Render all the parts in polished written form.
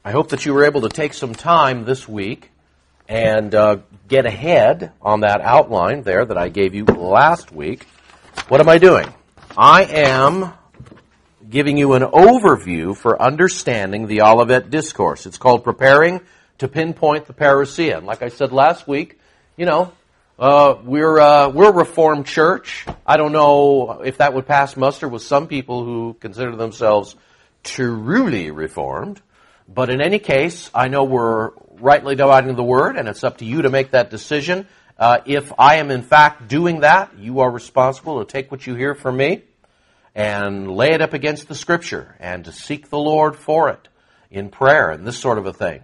I hope that you were able to take some time this week and get ahead on that outline there that I gave you last week. What am I doing? I am giving you an overview for understanding the Olivet Discourse. It's called Preparing to Pinpoint the Parousia. And like I said last week, we're a Reformed church. I don't know if that would pass muster with some people who consider themselves truly Reformed. But in any case, I know we're rightly dividing the Word, and it's up to you to make that decision. If I am in fact doing that, you are responsible to take what you hear from me and lay it up against the Scripture and to seek the Lord for it in prayer and this sort of a thing.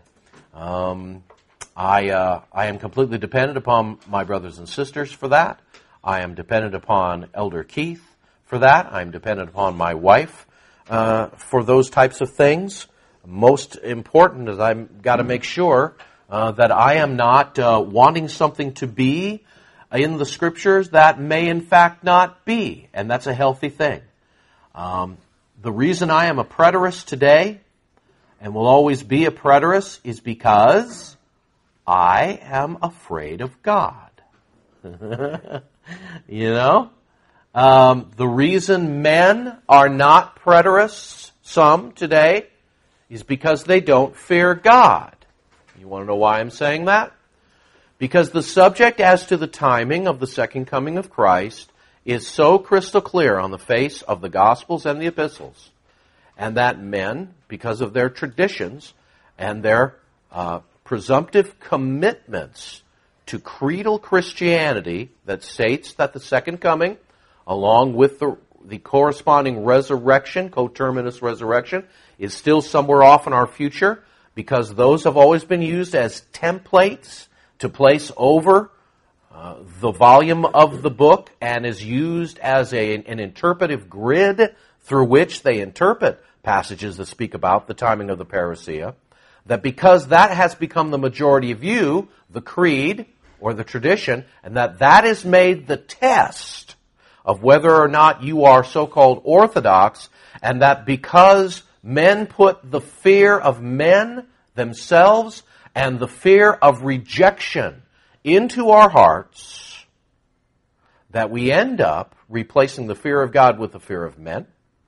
I am completely dependent upon my brothers and sisters for that. I am dependent upon Elder Keith for that. I'm dependent upon my wife for those types of things. Most important is I've got to make sure that I am not wanting something to be in the Scriptures that may in fact not be, and that's a healthy thing. The reason I am a preterist today, and will always be a preterist, is because I am afraid of God. The reason men are not preterists, some today, is because they don't fear God. You want to know why I'm saying that? Because the subject as to the timing of the second coming of Christ is so crystal clear on the face of the Gospels and the Epistles, and that men, because of their traditions and their presumptive commitments to creedal Christianity that states that the second coming, along with the corresponding resurrection, coterminous resurrection, is still somewhere off in our future, because those have always been used as templates to place over the volume of the book and is used as an interpretive grid through which they interpret passages that speak about the timing of the parousia, that because that has become the majority view, the creed or the tradition, and that is made the test of whether or not you are so-called orthodox, and that because men put the fear of men themselves and the fear of rejection into our hearts, that we end up replacing the fear of God with the fear of men,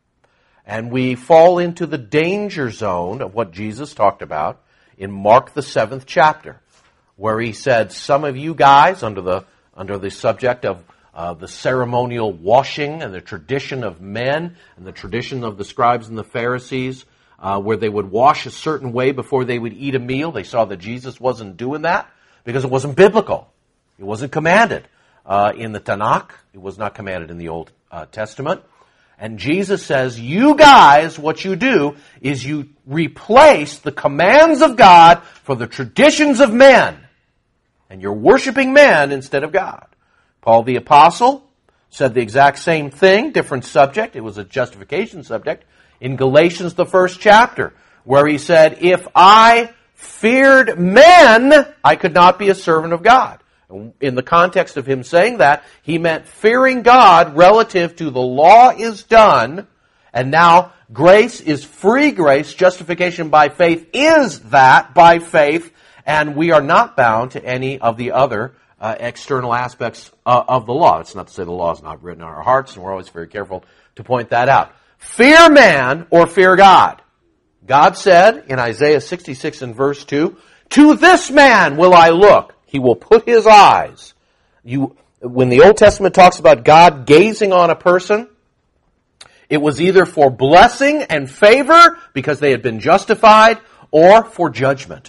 and we fall into the danger zone of what Jesus talked about in Mark the 7th chapter, where he said, some of you guys, under the subject of the ceremonial washing and the tradition of men and the tradition of the scribes and the Pharisees, where they would wash a certain way before they would eat a meal. They saw that Jesus wasn't doing that because it wasn't biblical. It wasn't commanded in the Tanakh. It was not commanded in the Old Testament. And Jesus says, you guys, what you do is you replace the commands of God for the traditions of men. And you're worshiping men instead of God. Paul the Apostle said the exact same thing, different subject. It was a justification subject in Galatians, the 1st chapter, where he said, if I feared men, I could not be a servant of God. In the context of him saying that, he meant fearing God relative to the law is done, and now grace is free grace, justification by faith is that, by faith, and we are not bound to any of the other external aspects of the law. It's not to say the law is not written on our hearts, and we're always very careful to point that out. Fear man or fear God. God said in Isaiah 66 and verse 2, to this man will I look. He will put his eyes. When the Old Testament talks about God gazing on a person, it was either for blessing and favor because they had been justified, or for judgment.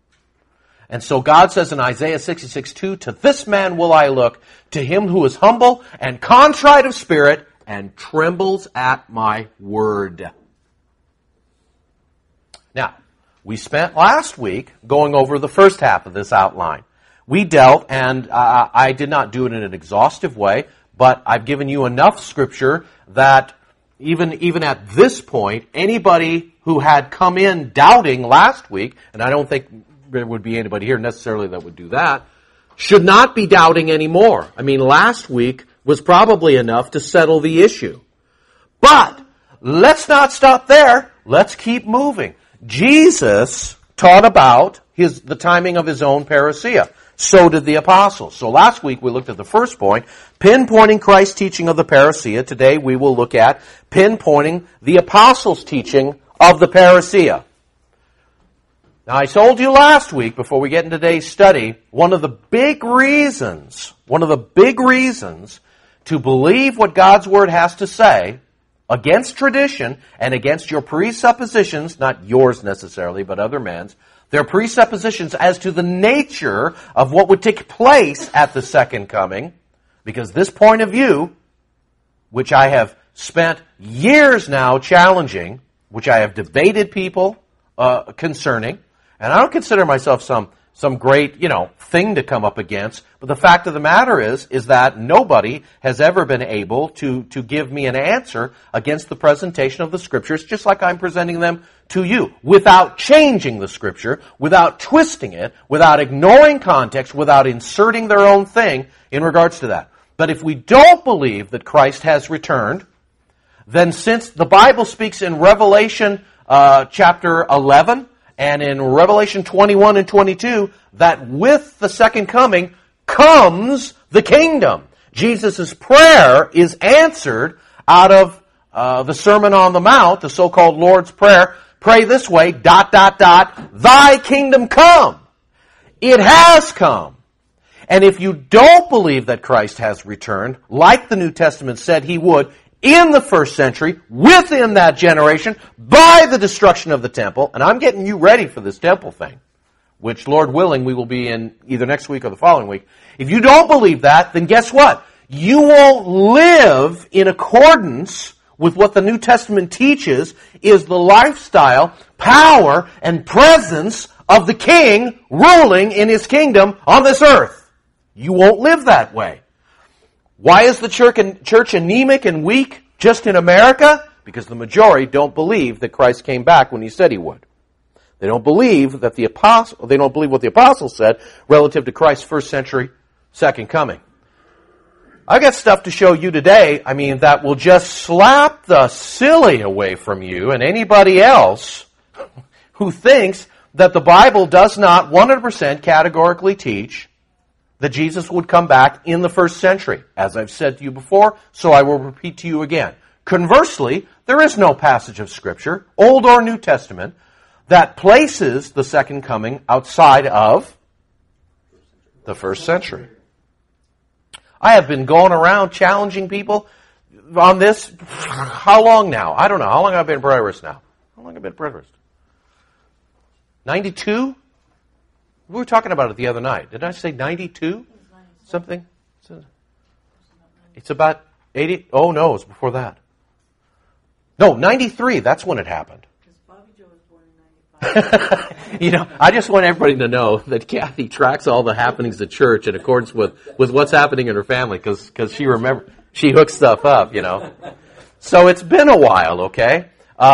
And so God says in Isaiah 66:2, to this man will I look, to him who is humble and contrite of spirit and trembles at my word. Now, we spent last week going over the first half of this outline. We dealt, and I did not do it in an exhaustive way, but I've given you enough scripture that even at this point, anybody who had come in doubting last week, and I don't think there would be anybody here necessarily that would do that, should not be doubting anymore. I mean, last week was probably enough to settle the issue. But let's not stop there. Let's keep moving. Jesus taught about the timing of his own parousia. So did the apostles. So last week we looked at the first point, pinpointing Christ's teaching of the parousia. Today we will look at pinpointing the apostles' teaching of the parousia. Now I told you last week, before we get into today's study, one of the big reasons to believe what God's Word has to say against tradition and against your presuppositions, not yours necessarily, but other men's, their presuppositions as to the nature of what would take place at the second coming, because this point of view, which I have spent years now challenging, which I have debated people concerning, and I don't consider myself some great, thing to come up against, but the fact of the matter is that nobody has ever been able to give me an answer against the presentation of the Scriptures, just like I'm presenting them to you, without changing the Scripture, without twisting it, without ignoring context, without inserting their own thing in regards to that. But if we don't believe that Christ has returned, then since the Bible speaks in Revelation chapter 11, and in Revelation 21 and 22, that with the second coming comes the kingdom. Jesus' prayer is answered out of the Sermon on the Mount, the so-called Lord's Prayer. Pray this way, ... Thy kingdom come. It has come. And if you don't believe that Christ has returned, like the New Testament said he would, in the first century, within that generation, by the destruction of the temple, and I'm getting you ready for this temple thing, which, Lord willing, we will be in either next week or the following week. If you don't believe that, then guess what? You won't live in accordance with what the New Testament teaches is the lifestyle, power, and presence of the King ruling in His kingdom on this earth. You won't live that way. Why is the church anemic and weak just in America? Because the majority don't believe that Christ came back when He said He would. They don't believe that they don't believe what the apostles said relative to Christ's first century second coming. I got stuff to show you today, that will just slap the silly away from you and anybody else who thinks that the Bible does not 100% categorically teach that Jesus would come back in the first century. As I've said to you before, so I will repeat to you again. Conversely, there is no passage of Scripture, Old or New Testament, that places the second coming outside of the first century. I have been going around challenging people on this. How long now? I don't know. How long have I been preterist now? How long have I been preterist? 92? We were talking about it the other night. Did I say 92? Something? It's about 80. Oh, no, it's before that. No, 93. That's when it happened. Bobby Joe was born in 95. I just want everybody to know that Kathy tracks all the happenings at church in accordance with what's happening in her family because she hooks stuff up, So it's been a while, okay?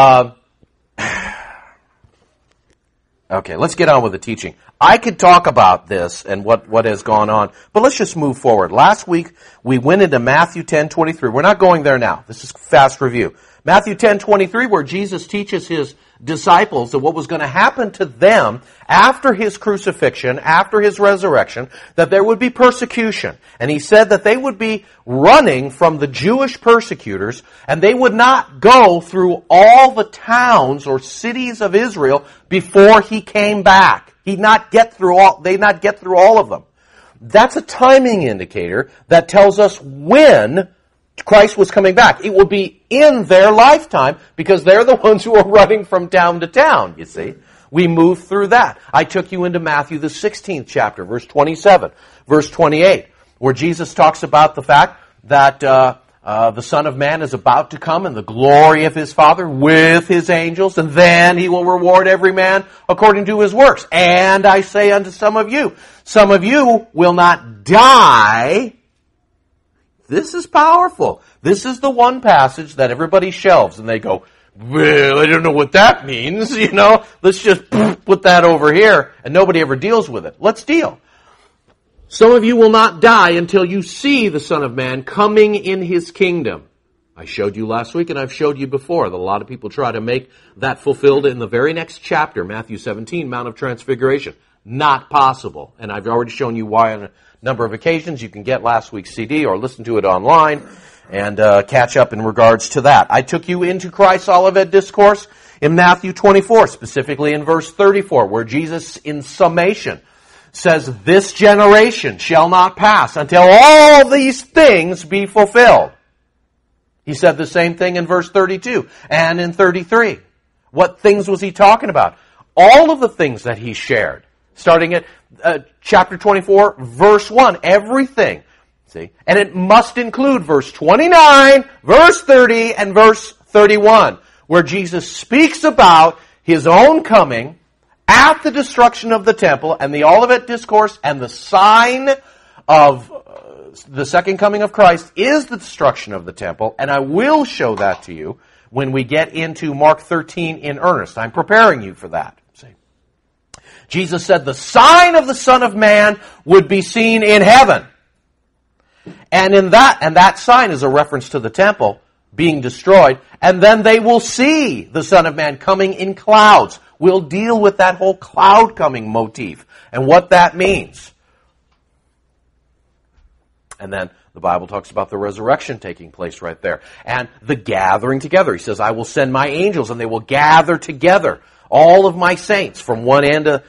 Okay, let's get on with the teaching. I could talk about this and what has gone on, but let's just move forward. Last week, we went into Matthew 10:23. We're not going there now. This is fast review. Matthew 10:23, where Jesus teaches His disciples that what was going to happen to them after His crucifixion, after His resurrection, that there would be persecution. And He said that they would be running from the Jewish persecutors, and they would not go through all the towns or cities of Israel before He came back. They'd not get through all of them. That's a timing indicator that tells us when Christ was coming back. It will be in their lifetime because they're the ones who are running from town to town, you see. We moved through that. I took you into Matthew, the 16th chapter, verse 27, verse 28, where Jesus talks about the fact that the Son of Man is about to come in the glory of His Father with His angels, and then He will reward every man according to his works. And I say unto some of you will not die. This is powerful. This is the one passage that everybody shelves, and they go, well, I don't know what that means, Let's just put that over here, and nobody ever deals with it. Let's deal. Some of you will not die until you see the Son of Man coming in His kingdom. I showed you last week and I've showed you before that a lot of people try to make that fulfilled in the very next chapter, Matthew 17, Mount of Transfiguration. Not possible. And I've already shown you why on a number of occasions. You can get last week's CD or listen to it online and catch up in regards to that. I took you into Christ's Olivet Discourse in Matthew 24, specifically in verse 34, where Jesus, in summation, says, "This generation shall not pass until all these things be fulfilled." He said the same thing in verse 32 and in 33. What things was he talking about? All of the things that he shared. Starting at chapter 24, verse 1. Everything. See? And it must include verse 29, verse 30, and verse 31, where Jesus speaks about his own coming at the destruction of the temple and the Olivet Discourse, and the sign of the second coming of Christ is the destruction of the temple, and I will show that to you when we get into Mark 13 in earnest. I'm preparing you for that. See? Jesus said the sign of the Son of Man would be seen in heaven. And that sign is a reference to the temple being destroyed, and then they will see the Son of Man coming in clouds. We'll deal with that whole cloud coming motif and what that means. And then the Bible talks about the resurrection taking place right there. And the gathering together. He says, "I will send my angels and they will gather together all of my saints from one end of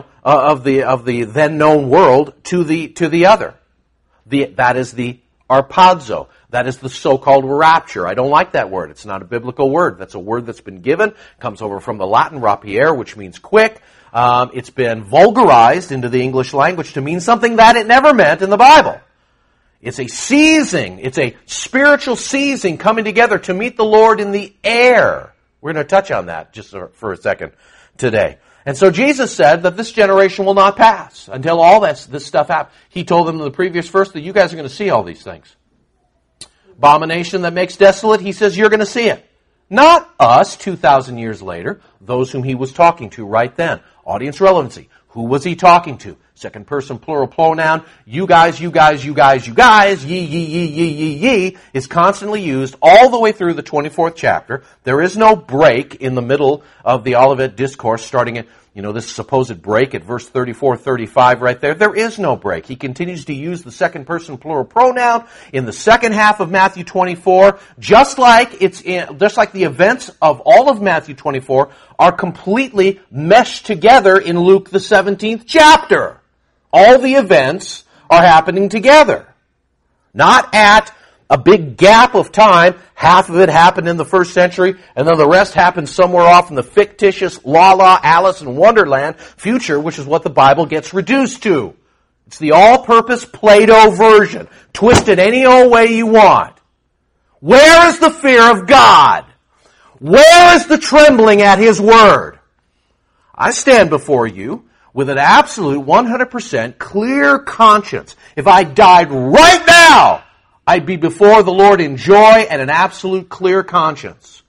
the then known world to the other." That is the arpazo. That is the so-called rapture. I don't like that word. It's not a biblical word. That's a word that's been given. Comes over from the Latin rapiere, which means quick. It's been vulgarized into the English language to mean something that it never meant in the Bible. It's a seizing. It's a spiritual seizing coming together to meet the Lord in the air. We're going to touch on that just for a second today. And so Jesus said that this generation will not pass until all this stuff happens. He told them in the previous verse that you guys are going to see all these things. Abomination that makes desolate, he says you're going to see it. Not us 2,000 years later, those whom he was talking to right then. Audience relevancy. Who was he talking to? Second person plural pronoun. You guys, you guys, you guys, you guys. Ye, ye, ye, ye, ye, ye is constantly used all the way through the 24th chapter. There is no break in the middle of the Olivet Discourse starting at, this supposed break at verse 34, 35 right there. There is no break. He continues to use the second person plural pronoun in the second half of Matthew 24, just like the events of all of Matthew 24 are completely meshed together in Luke the 17th chapter. All the events are happening together. Not at a big gap of time. Half of it happened in the first century, and then the rest happened somewhere off in the fictitious La Alice in Wonderland future, which is what the Bible gets reduced to. It's the all-purpose Plato version, twisted any old way you want. Where is the fear of God? Where is the trembling at His word? I stand before you with an absolute 100% clear conscience. If I died right now, I'd be before the Lord in joy and an absolute clear conscience.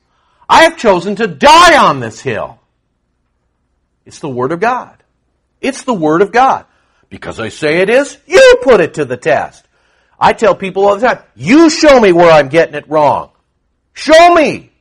I have chosen to die on this hill. It's the Word of God. It's the Word of God. Because I say it is, you put it to the test. I tell people all the time, you show me where I'm getting it wrong. Show me.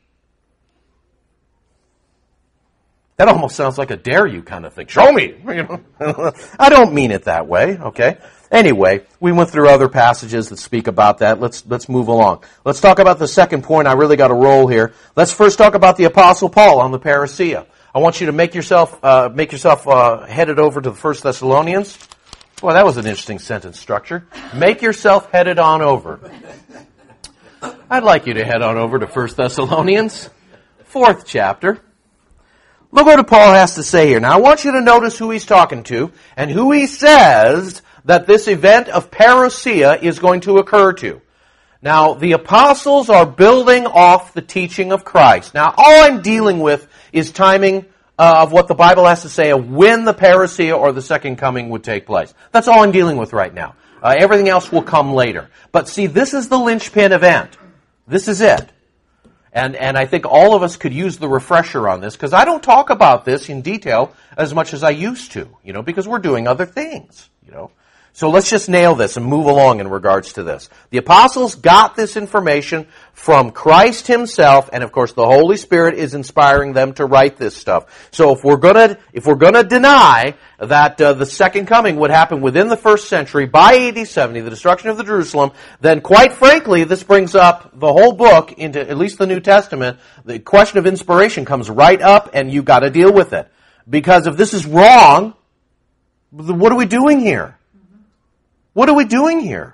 That almost sounds like a dare you kind of thing. Show me. I don't mean it that way, okay? Anyway, we went through other passages that speak about that. Let's move along. Let's talk about the second point. I really got a roll here. Let's first talk about the Apostle Paul on the parousia. I want you to make yourself headed over to the 1 Thessalonians. Boy, that was an interesting sentence structure. Make yourself headed on over. I'd like you to head on over to 1 Thessalonians, 4th chapter. Look what Paul has to say here. Now, I want you to notice who he's talking to and who he says that this event of parousia is going to occur to. Now, the apostles are building off the teaching of Christ. Now, all I'm dealing with is timing of what the Bible has to say of when the parousia or the second coming would take place. That's all I'm dealing with right now. Everything else will come later. But see, this is the linchpin event. This is it. And I think all of us could use the refresher on this, because I don't talk about this in detail as much as I used to, because we're doing other things, So let's just nail this and move along in regards to this. The apostles got this information from Christ himself, and of course the Holy Spirit is inspiring them to write this stuff. So if we're gonna deny that the second coming would happen within the first century by AD 70, the destruction of the Jerusalem, then quite frankly this brings up the whole book into at least the New Testament. The question of inspiration comes right up, and you've got to deal with it. Because if this is wrong, what are we doing here? What are we doing here?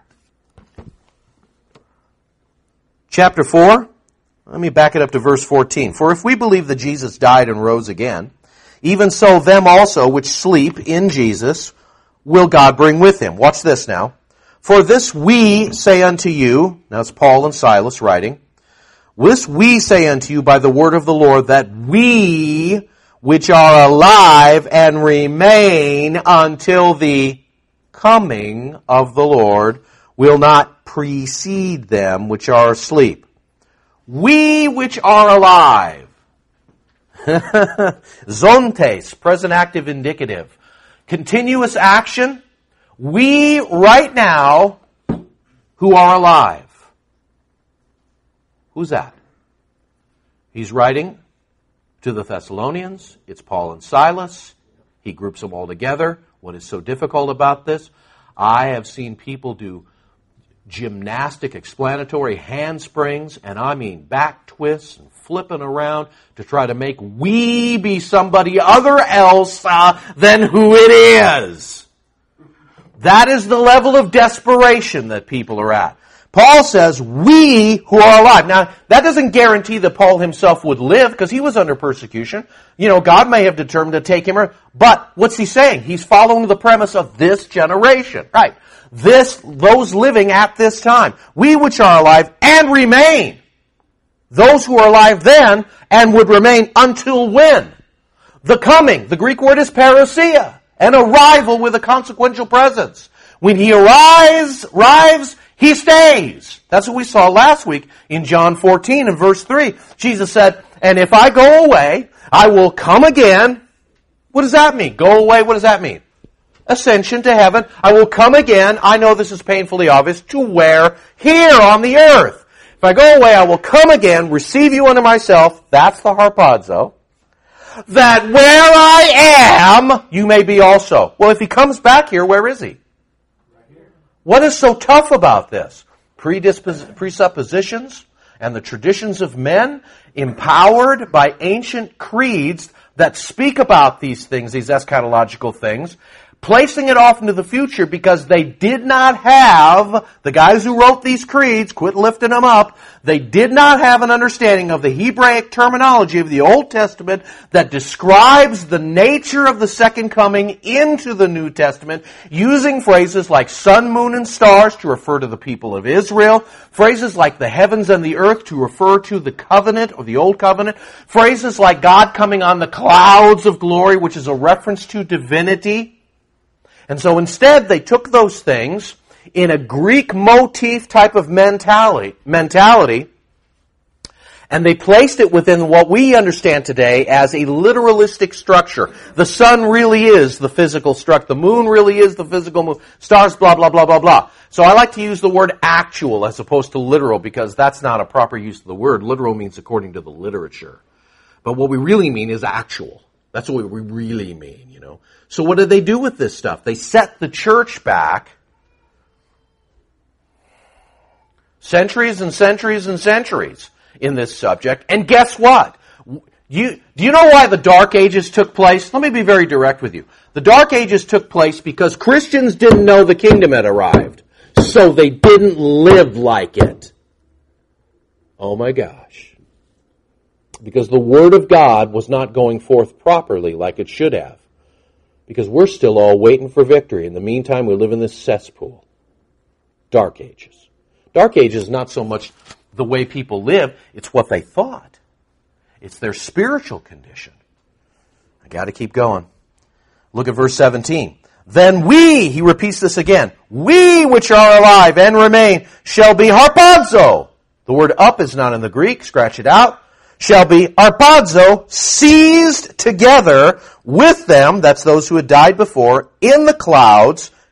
Chapter 4, let me back it up to verse 14. For if we believe that Jesus died and rose again, even so them also which sleep in Jesus will God bring with him. Watch this now. For this we say unto you, now it's Paul and Silas writing, this we say unto you by the word of the Lord, that we which are alive and remain until the coming of the Lord will not precede them which are asleep. We which are alive. Zontes, present active indicative. Continuous action. We right now who are alive. Who's that? He's writing to the Thessalonians. It's Paul and Silas. He groups them all together. What is so difficult about this? I have seen people do gymnastic explanatory handsprings, and I mean back twists and flipping around to try to make we be somebody other else than who it is. That is the level of desperation that people are at. Paul says, we who are alive. Now, that doesn't guarantee that Paul himself would live, because he was under persecution. You know, God may have determined to take him. But what's he saying? He's following the premise of this generation. Right. Those living at this time. We which are alive and remain. Those who are alive then and would remain until when? The coming. The Greek word is parousia. An arrival with a consequential presence. When he arrives, he stays. That's what we saw last week in John 14 and verse 3. Jesus said, and if I go away, I will come again. What does that mean? Go away, what does that mean? Ascension to heaven. I will come again. I know this is painfully obvious. To where? Here on the earth. If I go away, I will come again, receive you unto myself. That's the harpazo. That where I am, you may be also. Well, if he comes back here, where is he? What is so tough about this? Presuppositions and the traditions of men empowered by ancient creeds that speak about these things, these eschatological things, placing it off into the future because they did not have, the guys who wrote these creeds, quit lifting them up, they did not have an understanding of the Hebraic terminology of the Old Testament that describes the nature of the second coming into the New Testament, using phrases like sun, moon, and stars to refer to the people of Israel, phrases like the heavens and the earth to refer to the covenant or the Old Covenant, phrases like God coming on the clouds of glory, which is a reference to divinity. And so instead, they took those things in a Greek motif type of mentality, and they placed it within what we understand today as a literalistic structure. The sun really is the physical structure. The moon really is the physical moon. Stars, blah, blah, blah, blah, blah. So I like to use the word actual as opposed to literal, because that's not a proper use of the word. Literal means according to the literature. But what we really mean is actual. That's what we really mean, you know. So what did they do with this stuff? They set the church back centuries and centuries and centuries in this subject. And guess what? Do you know why the Dark Ages took place? Let me be very direct with you. The Dark Ages took place because Christians didn't know the kingdom had arrived. So they didn't live like it. Oh my gosh. Because the Word of God was not going forth properly like it should have. Because we're still all waiting for victory. In the meantime, we live in this cesspool. Dark Ages. Dark Ages is not so much the way people live, it's what they thought. It's their spiritual condition. I got to keep going. Look at verse 17. Then we, he repeats this again, we which are alive and remain shall be harpazo. The word up is not in the Greek, scratch it out. Shall be harpazo, seized together with them, that's those who had died before, in the clouds,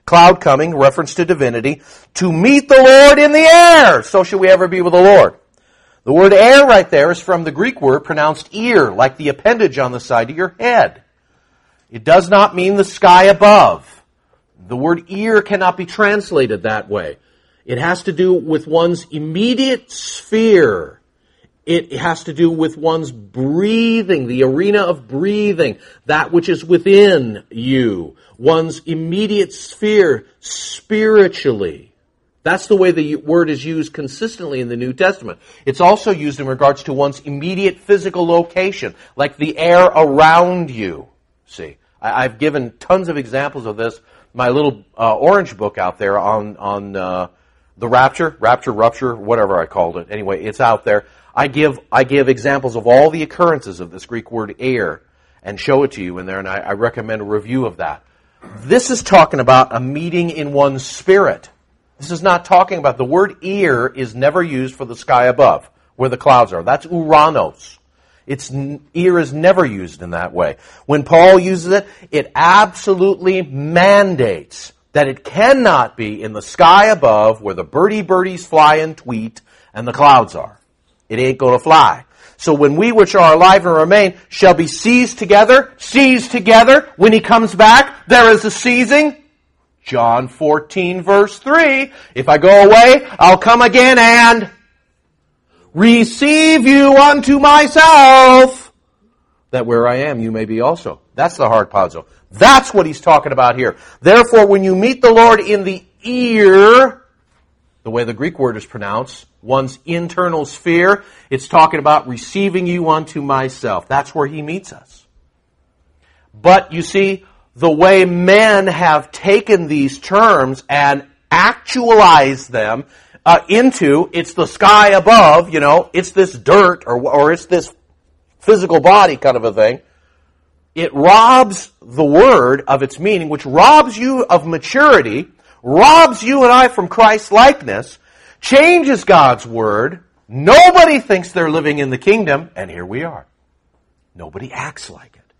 cloud coming, reference to divinity, to meet the Lord in the air. So shall we ever be with the Lord. The word air right there is from the Greek word pronounced ear, like the appendage on the side of your head. It does not mean the sky above. The word ear cannot be translated that way. It has to do with one's immediate sphere. It has to do with one's breathing, the arena of breathing, that which is within you, one's immediate sphere spiritually. That's the way the word is used consistently in the New Testament. It's also used in regards to one's immediate physical location, like the air around you. See, I've given tons of examples of this. My little orange book out there on the rapture, rupture, whatever I called it. Anyway, it's out there. I give examples of all the occurrences of this Greek word air and show it to you in there, and I recommend a review of that. This is talking about a meeting in one's spirit. This is not talking about, the word ear is never used for the sky above, where the clouds are. That's Uranos. Ear is never used in that way. When Paul uses it, it absolutely mandates that it cannot be in the sky above where the birdies fly and tweet and the clouds are. It ain't going to fly. So when we which are alive and remain shall be seized together, when he comes back, there is a seizing. John 14 verse 3, if I go away, I'll come again and receive you unto myself, that where I am you may be also. That's the harpazo. That's what he's talking about here. Therefore, when you meet the Lord in the ear, the way the Greek word is pronounced, one's internal sphere, it's talking about receiving you unto myself. That's where he meets us. But you see, the way men have taken these terms and actualized them into, it's the sky above, it's this dirt or it's this physical body kind of a thing. It robs the word of its meaning, which robs you of maturity, robs you and I from Christ's likeness, changes God's word. Nobody thinks they're living in the kingdom, and here we are. Nobody acts like it.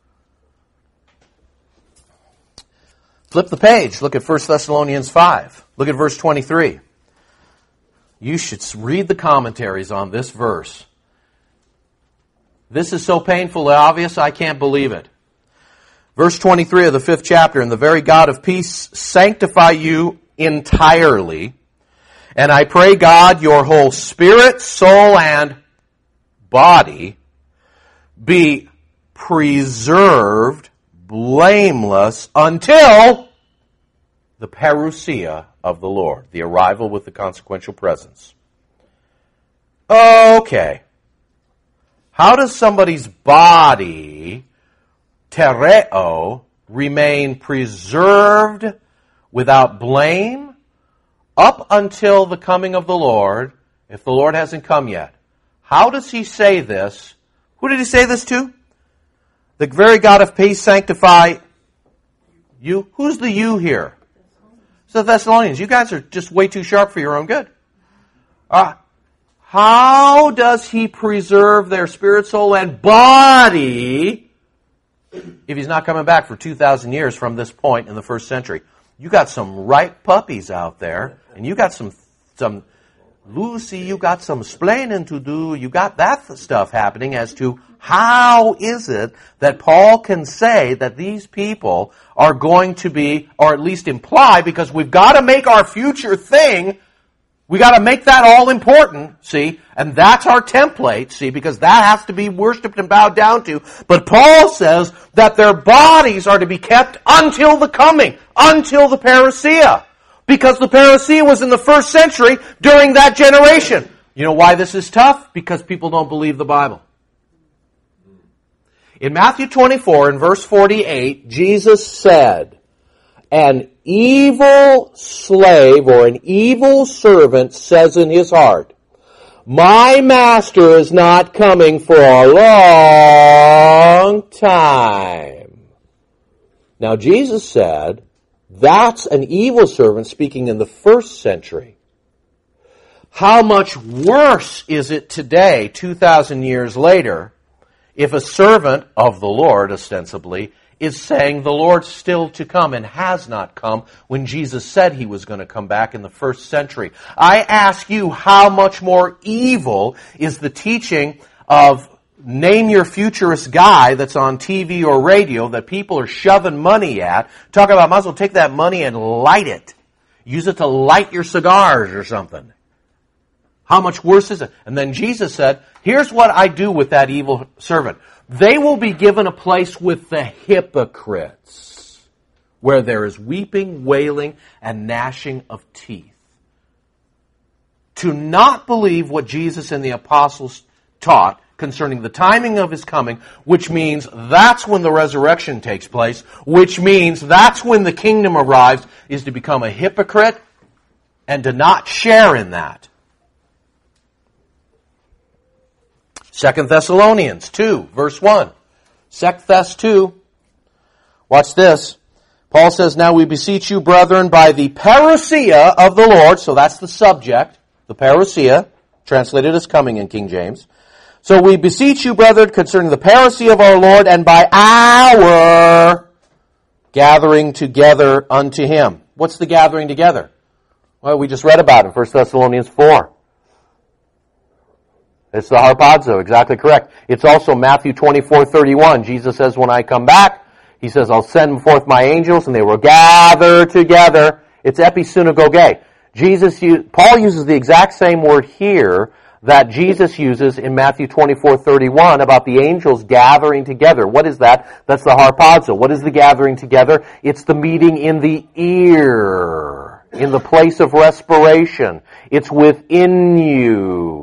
Flip the page. Look at 1 Thessalonians 5. Look at verse 23. You should read the commentaries on this verse. This is so painfully obvious, I can't believe it. Verse 23 of the 5th chapter, and the very God of peace sanctify you entirely, and I pray God your whole spirit, soul, and body be preserved blameless until the parousia of the Lord, the arrival with the consequential presence. Okay. How does somebody's body, tereo, remain preserved without blame up until the coming of the Lord, if the Lord hasn't come yet? How does he say this? Who did he say this to? The very God of peace sanctify you. Who's the you here? It's the Thessalonians. You guys are just way too sharp for your own good. How does he preserve their spirit, soul, and body if he's not coming back for 2,000 years from this point in the first century? You got some ripe puppies out there, and you got some Lucy, you got some splaining to do. You got that stuff happening as to how is it that Paul can say that these people are going to be, or at least imply, because we've got to make our future thing, we got to make that all important, see, and that's our template, see, because that has to be worshipped and bowed down to. But Paul says that their bodies are to be kept until the coming, until the parousia. Because the parousia was in the first century during that generation. You know why this is tough? Because people don't believe the Bible. In Matthew 24, in verse 48, Jesus said, an evil slave or an evil servant says in his heart, my master is not coming for a long time. Now Jesus said, that's an evil servant speaking in the first century. How much worse is it today, 2,000 years later, if a servant of the Lord, ostensibly, is saying the Lord's still to come and has not come when Jesus said he was going to come back in the first century. I ask you, how much more evil is the teaching of name your futurist guy that's on TV or radio that people are shoving money at? Talk about, might as well take that money and light it. Use it to light your cigars or something. How much worse is it? And then Jesus said, here's what I do with that evil servant. They will be given a place with the hypocrites, where there is weeping, wailing, and gnashing of teeth. To not believe what Jesus and the apostles taught concerning the timing of his coming, which means that's when the resurrection takes place, which means that's when the kingdom arrives, is to become a hypocrite and to not share in that. 2 Thessalonians 2, verse 1. 2 Thess 2. Watch this. Paul says, now we beseech you, brethren, by the parousia of the Lord. So that's the subject. The parousia, translated as coming in King James. So we beseech you, brethren, concerning the parousia of our Lord, and by our gathering together unto him. What's the gathering together? Well, we just read about it in 1 Thessalonians 4. It's the harpazo, exactly correct. It's also Matthew 24:31. Jesus says, when I come back, he says, I'll send forth my angels and they will gather together. It's episynagoge. Paul uses the exact same word here that Jesus uses in Matthew 24:31 about the angels gathering together. What is that? That's the harpazo. What is the gathering together? It's the meeting in the ear, in the place of respiration. It's within you.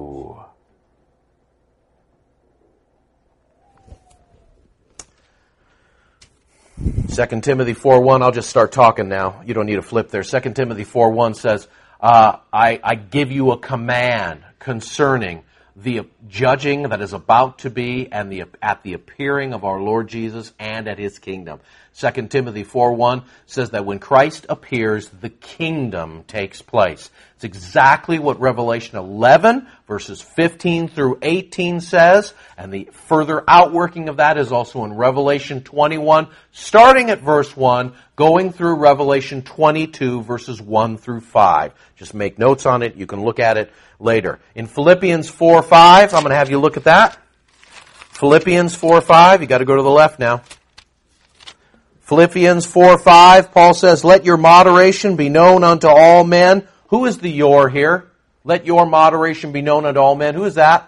2 Timothy 4:1, I'll just start talking now. You don't need to flip there. 2 Timothy 4:1 says, I give you a command concerning the judging that is about to be and at the appearing of our Lord Jesus and at his kingdom. 2 Timothy 4:1 says that when Christ appears, the kingdom takes place. It's exactly what Revelation 11, verses 15 through 18 says, and the further outworking of that is also in Revelation 21, starting at verse 1, going through Revelation 22, verses 1 through 5. Just make notes on it. You can look at it later. In Philippians 4:5, I'm going to have you look at that. Philippians 4:5, you got to go to the left now. Philippians 4:5, Paul says, let your moderation be known unto all men. Who is the your here? Let your moderation be known unto all men. Who is that?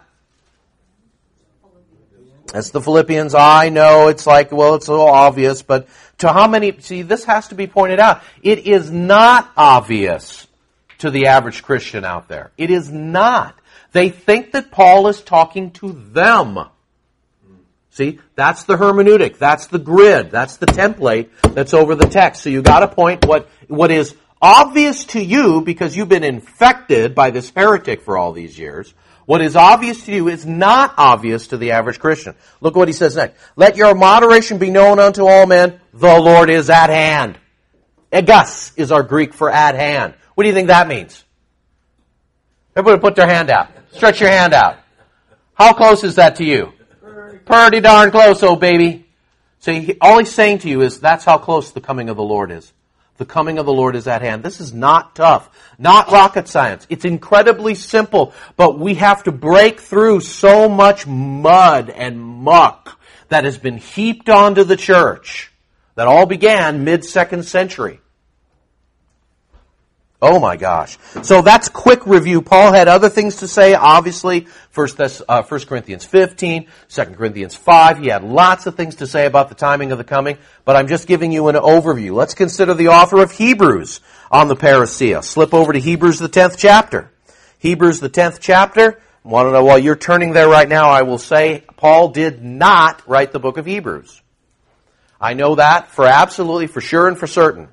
That's the Philippians. I know it's like, well, it's so obvious, but to how many, see, this has to be pointed out. It is not obvious to the average Christian out there. It is not. They think that Paul is talking to them. See, that's the hermeneutic, that's the grid, that's the template that's over the text. So you got to point what is obvious to you because you've been infected by this heretic for all these years. What is obvious to you is not obvious to the average Christian. Look what he says next. Let your moderation be known unto all men. The Lord is at hand. Egas is our Greek for at hand. What do you think that means? Everybody put their hand out. Stretch your hand out. How close is that to you? Pretty darn close, oh baby. So all he's saying to you is that's how close the coming of the Lord is. The coming of the Lord is at hand. This is not tough. Not rocket science. It's incredibly simple. But we have to break through so much mud and muck that has been heaped onto the church that all began mid-2nd century. Oh my gosh. So that's quick review. Paul had other things to say, obviously. 1 Corinthians 15, 2 Corinthians 5. He had lots of things to say about the timing of the coming, but I'm just giving you an overview. Let's consider the author of Hebrews on the parousia. Slip over to Hebrews, the 10th chapter. Hebrews, the 10th chapter. Want to know, while you're turning there right now, I will say Paul did not write the book of Hebrews. I know that for absolutely, for sure, and for certain.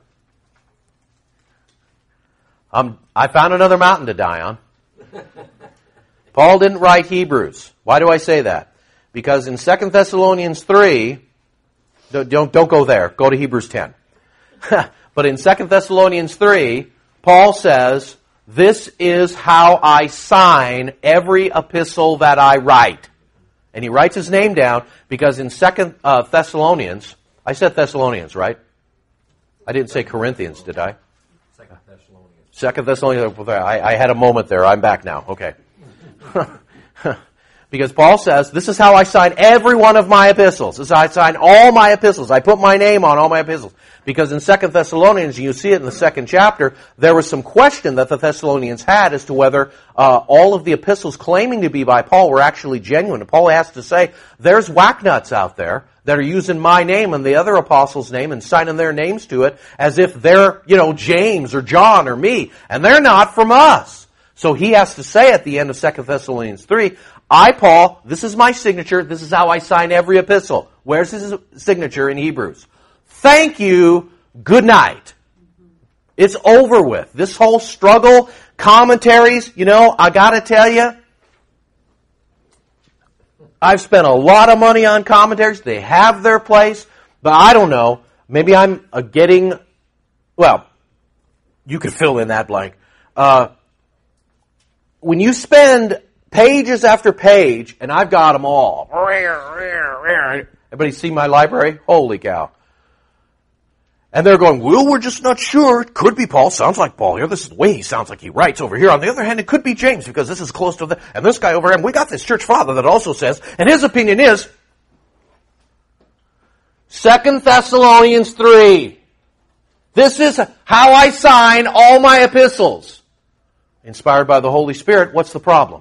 I found another mountain to die on. Paul didn't write Hebrews. Why do I say that? Because in 2 Thessalonians 3, don't go there. Go to Hebrews 10. But in 2 Thessalonians 3, Paul says, this is how I sign every epistle that I write. And he writes his name down because in 2 Thessalonians, I said Thessalonians, right? I didn't say Corinthians, did I? Second Thessalonians. I had a moment there. I'm back now. Okay. Because Paul says, this is how I sign every one of my epistles. This is how I sign all my epistles. I put my name on all my epistles. Because in 2 Thessalonians, you see it in the 2nd chapter, there was some question that the Thessalonians had as to whether all of the epistles claiming to be by Paul were actually genuine. And Paul has to say, there's whacknuts out there that are using my name and the other apostles' name and signing their names to it as if they're, James or John or me. And they're not from us. So he has to say at the end of 2 Thessalonians 3, I, Paul, this is my signature. This is how I sign every epistle. Where's his signature in Hebrews? Thank you. Good night. It's over with. This whole struggle, commentaries, I gotta tell you, I've spent a lot of money on commentaries. They have their place, but I don't know. Maybe I'm you could fill in that blank. When you spend pages after page, and I've got them all. Everybody see my library? Holy cow. And they're going, well, we're just not sure. It could be Paul. Sounds like Paul here. This is the way he sounds like he writes over here. On the other hand, it could be James because this is close to and this guy over here. And we got this church father that also says, and his opinion is 2 Thessalonians 3. This is how I sign all my epistles. Inspired by the Holy Spirit. What's the problem?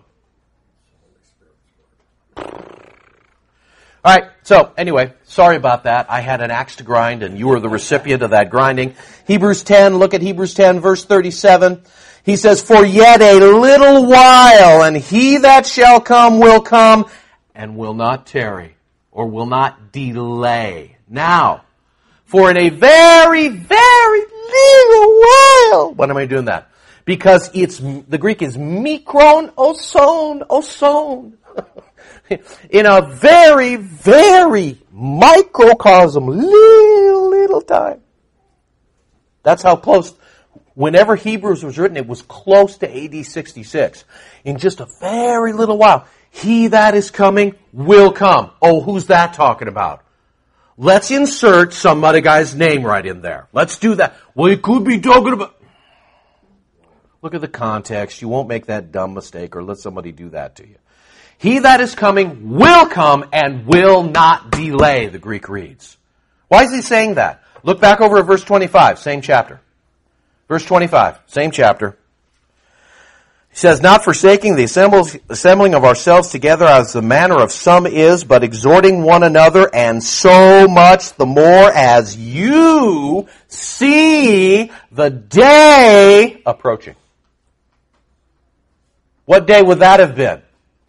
All right, so anyway, sorry about that. I had an axe to grind, and you were the recipient of that grinding. Hebrews 10, look at Hebrews 10, verse 37. He says, for yet a little while, and he that shall come will come, and will not tarry, or will not delay. Now, for in a very, very little while. When am I doing that? Because the Greek is mikron oson. In a very, very microcosm, little time. That's how close. Whenever Hebrews was written, it was close to AD 66. In just a very little while, he that is coming will come. Oh, who's that talking about? Let's insert some other guy's name right in there. Let's do that. Well, it could be talking about... Look at the context. You won't make that dumb mistake or let somebody do that to you. He that is coming will come and will not delay, the Greek reads. Why is he saying that? Look back over at verse 25, same chapter. Verse 25, same chapter. He says, not forsaking the assembling of ourselves together as the manner of some is, but exhorting one another, and so much the more as you see the day approaching. What day would that have been?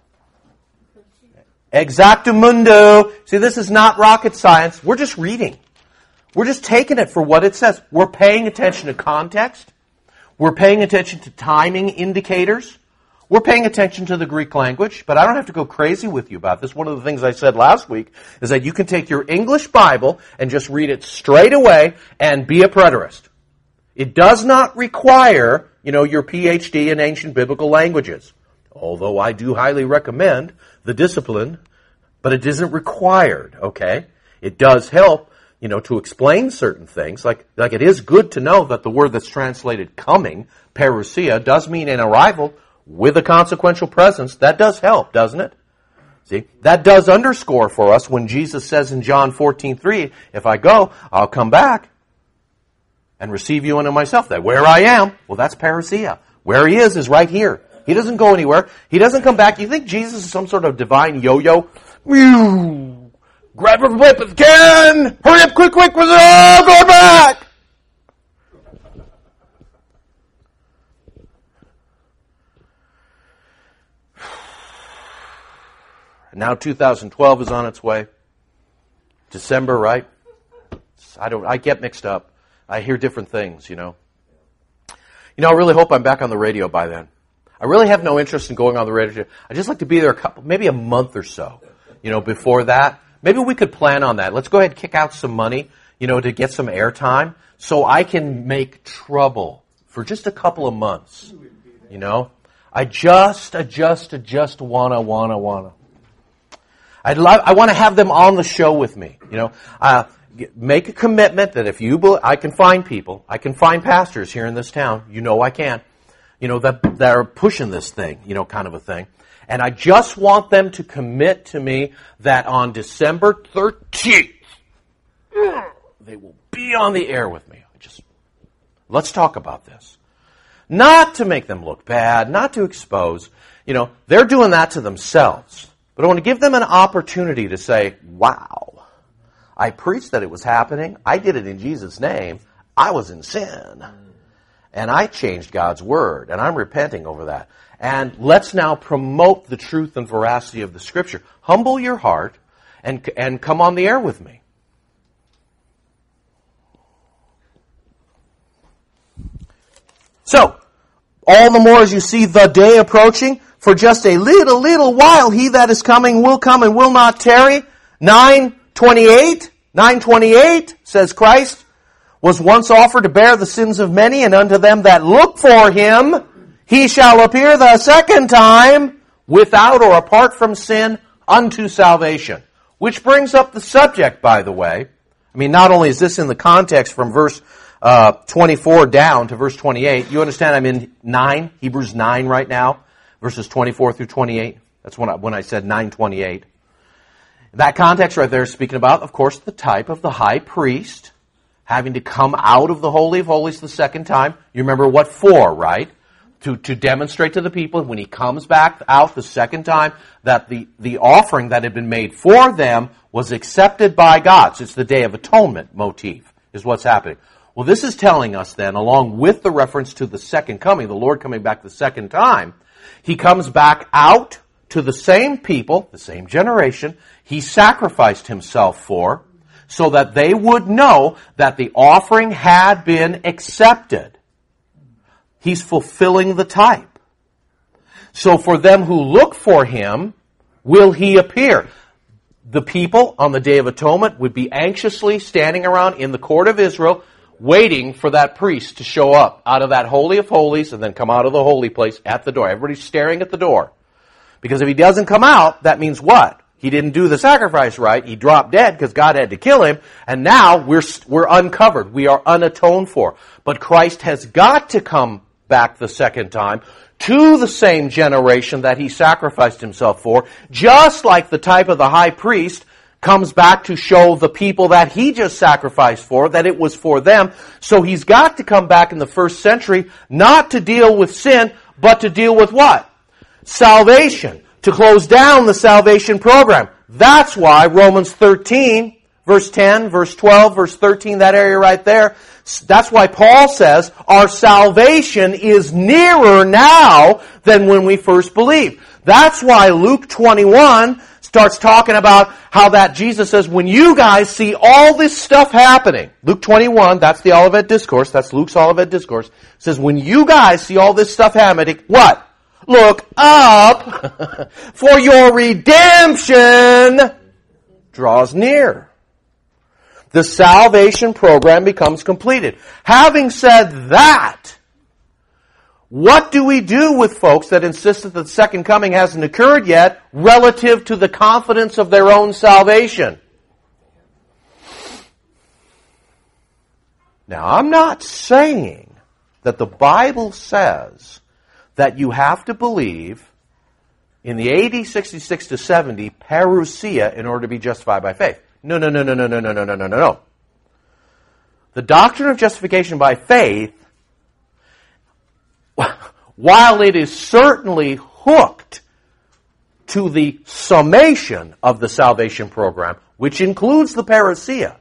Exactamundo. See, this is not rocket science. We're just reading. We're just taking it for what it says. We're paying attention to context. We're paying attention to timing indicators. We're paying attention to the Greek language, but I don't have to go crazy with you about this. One of the things I said last week is that you can take your English Bible and just read it straight away and be a preterist. It does not require, your PhD in ancient biblical languages. Although I do highly recommend the discipline, but it isn't required, okay? It does help, to explain certain things. Like it is good to know that the word that's translated coming, parousia, does mean an arrival with a consequential presence. That does help, doesn't it? See, that does underscore for us when Jesus says in John 14:3, if I go, I'll come back and receive you unto myself. That where I am, well, that's parousia. Where he is right here. He doesn't go anywhere. He doesn't come back. You think Jesus is some sort of divine yo-yo? Grab every whip if you can! Hurry up, quick, we're all going back! And now 2012 is on its way. December, right? I get mixed up. I hear different things, I really hope I'm back on the radio by then. I really have no interest in going on the radio. I'd just like to be there maybe a month or so, before that. Maybe we could plan on that. Let's go ahead and kick out some money, to get some airtime so I can make trouble for just a couple of months, I just wanna. I want to have them on the show with me, make a commitment that if you believe, I can find people, I can find pastors here in this town, I can, that are pushing this thing, kind of a thing. And I just want them to commit to me that on December 13th, they will be on the air with me. Let's talk about this. Not to make them look bad, not to expose. They're doing that to themselves. But I want to give them an opportunity to say, wow, I preached that it was happening. I did it in Jesus' name. I was in sin. And I changed God's word. And I'm repenting over that. And let's now promote the truth and veracity of the Scripture. Humble your heart and come on the air with me. So, all the more as you see the day approaching, for just a little while he that is coming will come and will not tarry. 9:28 says Christ was once offered to bear the sins of many, and unto them that look for him he shall appear the second time without or apart from sin unto salvation. Which brings up the subject, by the way. Not only is this in the context from verse 24 down to verse 28. You understand I'm in Hebrews 9 right now, verses 24 through 28. That's when I said 9:28. That context right there is speaking about, of course, the type of the high priest having to come out of the Holy of Holies the second time. You remember what for, right? To demonstrate to the people when he comes back out the second time that the offering that had been made for them was accepted by God. So it's the Day of Atonement motif is what's happening. Well, this is telling us then, along with the reference to the second coming, the Lord coming back the second time, he comes back out to the same people, the same generation, he sacrificed himself for, so that they would know that the offering had been accepted. He's fulfilling the type. So for them who look for him, will he appear? The people on the Day of Atonement would be anxiously standing around in the court of Israel, waiting for that priest to show up out of that Holy of Holies and then come out of the holy place at the door. Everybody's staring at the door. Because if he doesn't come out, that means what? He didn't do the sacrifice right. He dropped dead because God had to kill him. And now we're uncovered. We are unatoned for. But Christ has got to come back the second time to the same generation that he sacrificed himself for, just like the type of the high priest comes back to show the people that he just sacrificed for, that it was for them. So he's got to come back in the first century, not to deal with sin, but to deal with what? Salvation. To close down the salvation program. That's why Romans 13, verse 10, verse 12, verse 13, that area right there, that's why Paul says our salvation is nearer now than when we first believed. That's why Luke 21 starts talking about how that Jesus says, when you guys see all this stuff happening, Luke 21, that's the Olivet Discourse, that's Luke's Olivet Discourse, says, when you guys see all this stuff happening, what? Look up, for your redemption draws near. The salvation program becomes completed. Having said that, what do we do with folks that insist that the second coming hasn't occurred yet relative to the confidence of their own salvation? Now, I'm not saying that the Bible says that you have to believe in the AD 66 to 70 parousia in order to be justified by faith. No. The doctrine of justification by faith, while it is certainly hooked to the summation of the salvation program, which includes the parousia,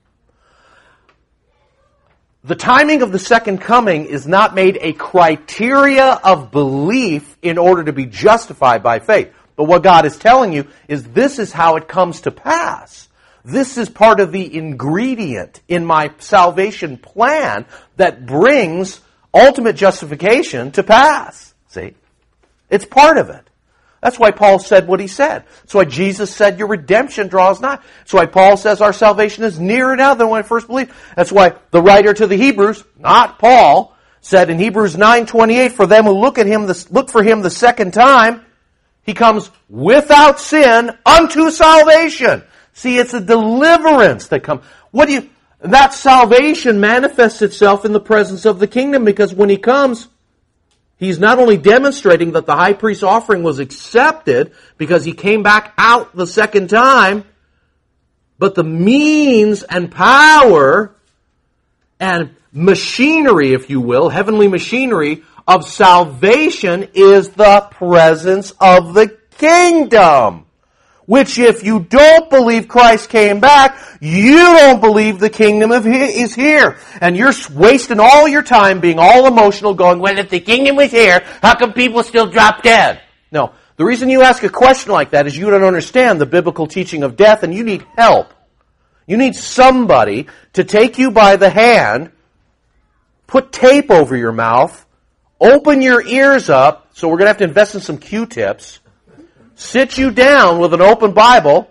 the timing of the second coming is not made a criteria of belief in order to be justified by faith. But what God is telling you is this is how it comes to pass. This is part of the ingredient in my salvation plan that brings ultimate justification to pass. See? It's part of it. That's why Paul said what he said. That's why Jesus said your redemption draws nigh. That's why Paul says our salvation is nearer now than when I first believed. That's why the writer to the Hebrews, not Paul, said in Hebrews 9:28, for them who look for him the second time, he comes without sin unto salvation. See, it's a deliverance that comes. That salvation manifests itself in the presence of the kingdom, because when He comes, He's not only demonstrating that the high priest's offering was accepted because He came back out the second time, but the means and power and machinery, if you will, heavenly machinery of salvation is the presence of the kingdom. Which, if you don't believe Christ came back, you don't believe the kingdom is here. And you're wasting all your time being all emotional, going, well, if the kingdom was here, how come people still drop dead? No. The reason you ask a question like that is you don't understand the biblical teaching of death, and you need help. You need somebody to take you by the hand, put tape over your mouth, open your ears up, so we're going to have to invest in some Q-tips, sit you down with an open Bible.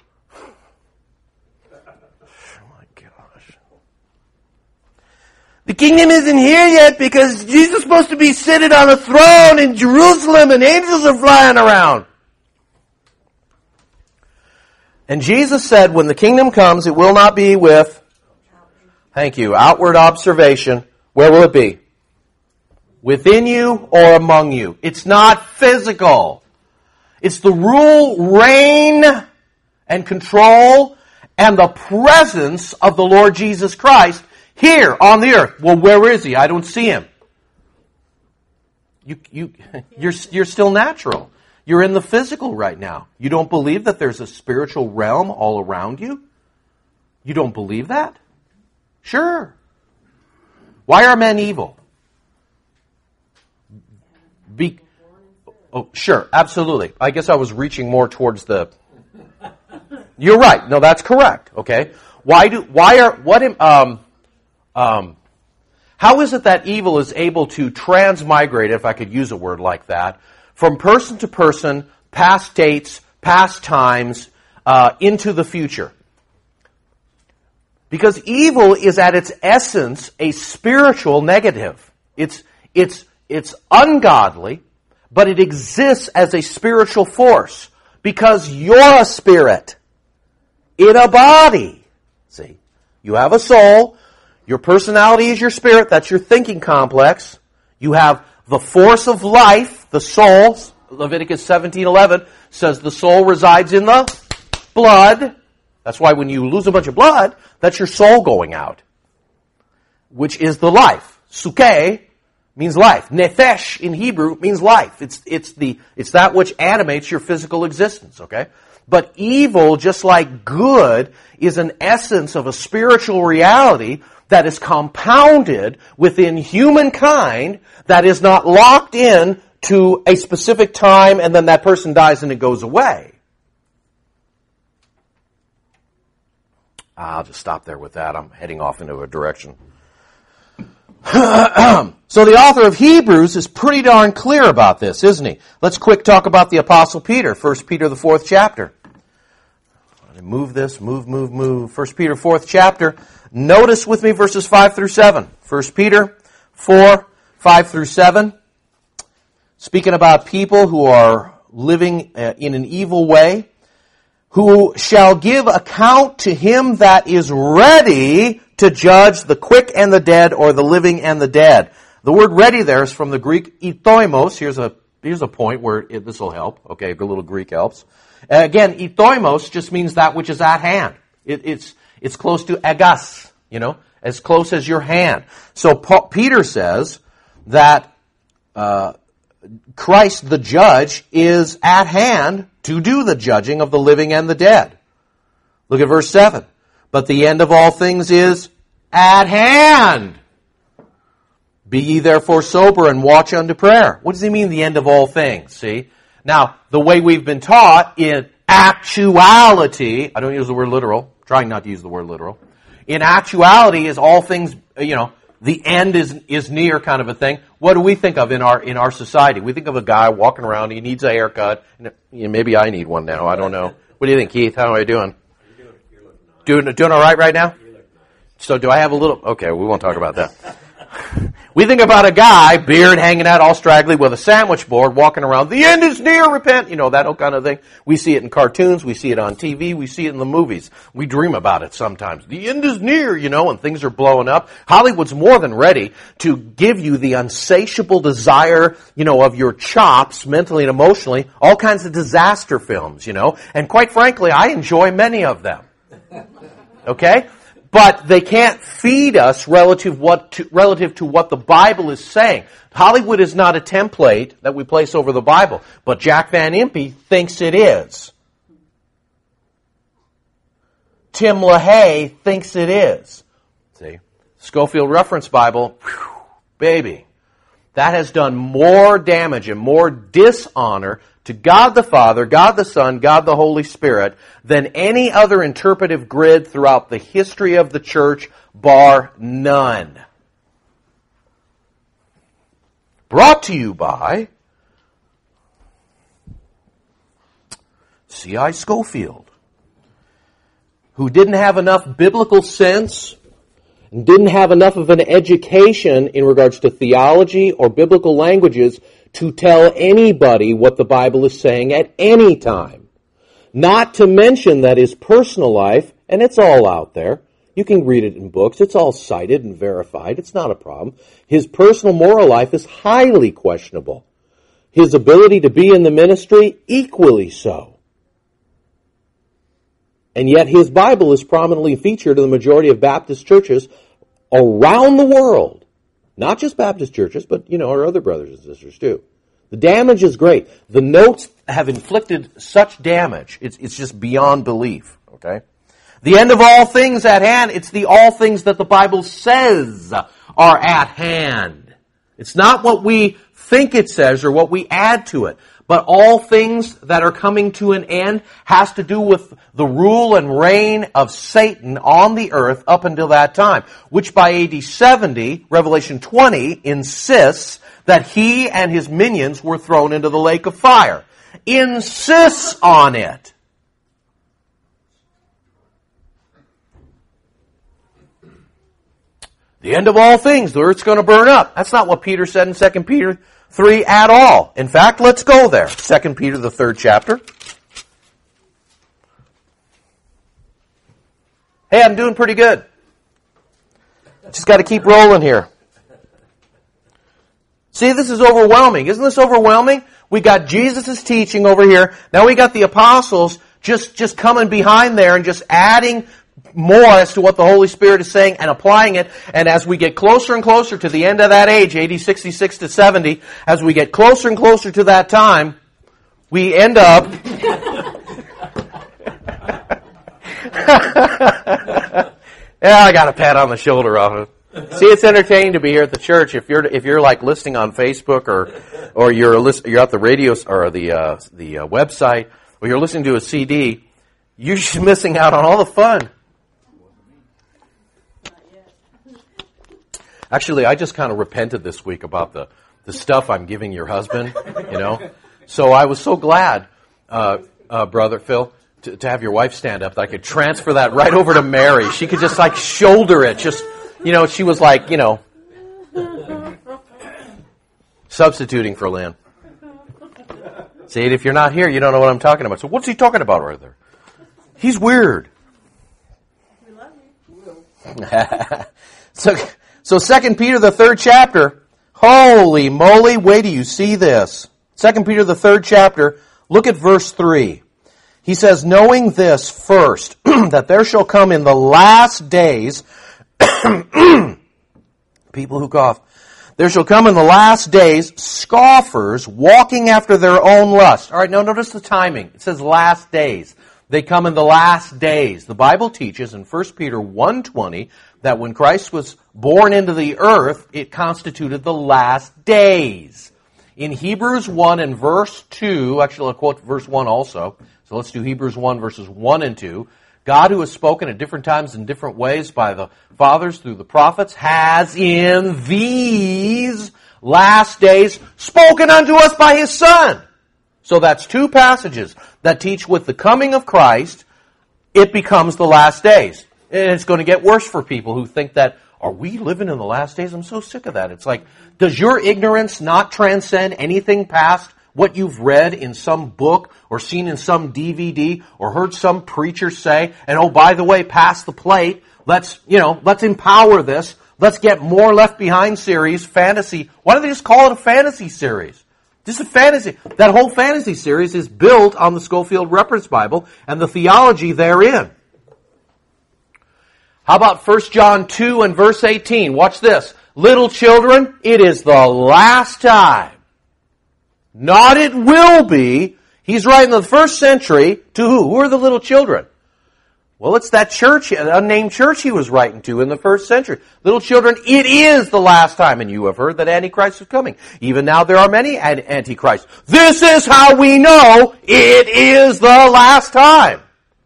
Oh my gosh. The kingdom isn't here yet because Jesus is supposed to be seated on a throne in Jerusalem and angels are flying around. And Jesus said, when the kingdom comes, it will not be with, thank you, outward observation. Where will it be? Within you or among you. It's not physical. It's the rule, reign, and control, and the presence of the Lord Jesus Christ here on the earth. Well, where is He? I don't see Him. You're still natural. You're in the physical right now. You don't believe that there's a spiritual realm all around you? You don't believe that? Sure. Why are men evil? Oh, sure, absolutely. I guess I was reaching more towards the... You're right. No, that's correct. Okay. How is it that evil is able to transmigrate, if I could use a word like that, from person to person, past dates, past times, into the future? Because evil is at its essence a spiritual negative. It's ungodly, but it exists as a spiritual force because you're a spirit in a body. See, you have a soul. Your personality is your spirit. That's your thinking complex. You have the force of life, the soul. Leviticus 17:11 says the soul resides in the blood. That's why when you lose a bunch of blood, that's your soul going out, which is the life. Suke means life. Nefesh in Hebrew means life. It's that which animates your physical existence, okay? But evil, just like good, is an essence of a spiritual reality that is compounded within humankind that is not locked in to a specific time and then that person dies and it goes away. I'll just stop there with that. I'm heading off into a direction. So the author of Hebrews is pretty darn clear about this, isn't he? Let's quick talk about the Apostle Peter. 1 Peter, the 4th chapter. Move. 1 Peter, 4th chapter. Notice with me verses 5 through 7. 1 Peter 4, 5 through 7. Speaking about people who are living in an evil way. Who shall give account to Him that is ready to judge the quick and the dead, or the living and the dead. The word ready there is from the Greek itoimos. Here's a point where this will help. Okay, a little Greek helps. Again, itoimos just means that which is at hand. It's close to agas, as close as your hand. So Peter says that Christ the judge is at hand to do the judging of the living and the dead. Look at verse 7. But the end of all things is at hand. Be ye therefore sober and watch unto prayer. What does he mean, the end of all things? See? Now, the way we've been taught in actuality, I don't use the word literal, trying not to use the word literal. In actuality is all things, the end is near kind of a thing. What do we think of in our society? We think of a guy walking around, he needs a haircut. Maybe I need one now, I don't know. What do you think, Keith? How am I doing? Doing all right now? So do I have a little... Okay, we won't talk about that. We think about a guy, beard hanging out all straggly with a sandwich board, walking around, the end is near, repent, that kind of thing. We see it in cartoons, we see it on TV, we see it in the movies. We dream about it sometimes. The end is near, and things are blowing up. Hollywood's more than ready to give you the insatiable desire, of your chops, mentally and emotionally, all kinds of disaster films, And quite frankly, I enjoy many of them. Okay? But they can't feed us relative to what the Bible is saying. Hollywood is not a template that we place over the Bible, but Jack Van Impe thinks it is. Tim LaHaye thinks it is. See? Scofield Reference Bible, whew, baby. That has done more damage and more dishonor to God the Father, God the Son, God the Holy Spirit than any other interpretive grid throughout the history of the church, bar none. Brought to you by C.I. Scofield, who didn't have enough biblical sense and didn't have enough of an education in regards to theology or biblical languages to tell anybody what the Bible is saying at any time. Not to mention that his personal life, and it's all out there, you can read it in books, it's all cited and verified, it's not a problem. His personal moral life is highly questionable. His ability to be in the ministry, equally so. And yet his Bible is prominently featured in the majority of Baptist churches around the world. Not just Baptist churches, but, our other brothers and sisters too. The damage is great. The notes have inflicted such damage. It's just beyond belief. Okay? The end of all things at hand, it's the all things that the Bible says are at hand. It's not what we think it says or what we add to it. But all things that are coming to an end has to do with the rule and reign of Satan on the earth up until that time, which by AD 70, Revelation 20, insists that he and his minions were thrown into the lake of fire. Insists on it. The end of all things, the earth's going to burn up. That's not what Peter said in 2 Peter 3 at all. In fact, let's go there. 2 Peter, the 3rd chapter. Hey, I'm doing pretty good. Just got to keep rolling here. See, this is overwhelming. Isn't this overwhelming? We got Jesus' teaching over here. Now we got the apostles just coming behind there and just adding more as to what the Holy Spirit is saying and applying it. And as we get closer and closer to the end of that age, AD 66 to 70, as we get closer and closer to that time, we end up... Yeah, I got a pat on the shoulder of it. See, it's entertaining to be here at the church. If you're like listening on Facebook or you're at the radio or the website or you're listening to a CD, you're just missing out on all the fun. Actually, I just kind of repented this week about the stuff I'm giving your husband, So I was so glad, Brother Phil, to have your wife stand up that I could transfer that right over to Mary. She could just shoulder it. Just, she was substituting for Lynn. See, if you're not here, you don't know what I'm talking about. So what's he talking about right there? He's weird. We love you. So 2 Peter, the 3rd chapter, holy moly, wait till you see this. 2 Peter, the 3rd chapter, look at verse 3. He says, knowing this first, that there shall come in the last days, people who cough, there shall come in the last days scoffers walking after their own lust. All right, now notice the timing. It says last days. They come in the last days. The Bible teaches in 1 Peter 1:20 that when Christ was born into the earth, it constituted the last days. In Hebrews 1 and verse 2, actually I'll quote verse 1 also. So let's do Hebrews 1 verses 1 and 2. God, who has spoken at different times in different ways by the fathers through the prophets, has in these last days spoken unto us by His Son. So that's two passages that teach with the coming of Christ, it becomes the last days. And it's going to get worse for people who think that Are we living in the last days? I'm so sick of that. It's like, does your ignorance not transcend anything past what you've read in some book or seen in some DVD or heard some preacher say? And oh, by the way, pass the plate. Let's empower this. Let's get more Left Behind series, fantasy. Why don't they just call it a fantasy series? Just a fantasy. That whole fantasy series is built on the Scofield Reference Bible and the theology therein. How about 1 John 2 and verse 18? Watch this. Little children, it is the last time. Not it will be. He's writing in the first century to who? Who are the little children? Well, it's that church, an unnamed church he was writing to in the first century. Little children, it is the last time, and you have heard that Antichrist is coming. Even now there are many Antichrists. This is how we know it is the last time.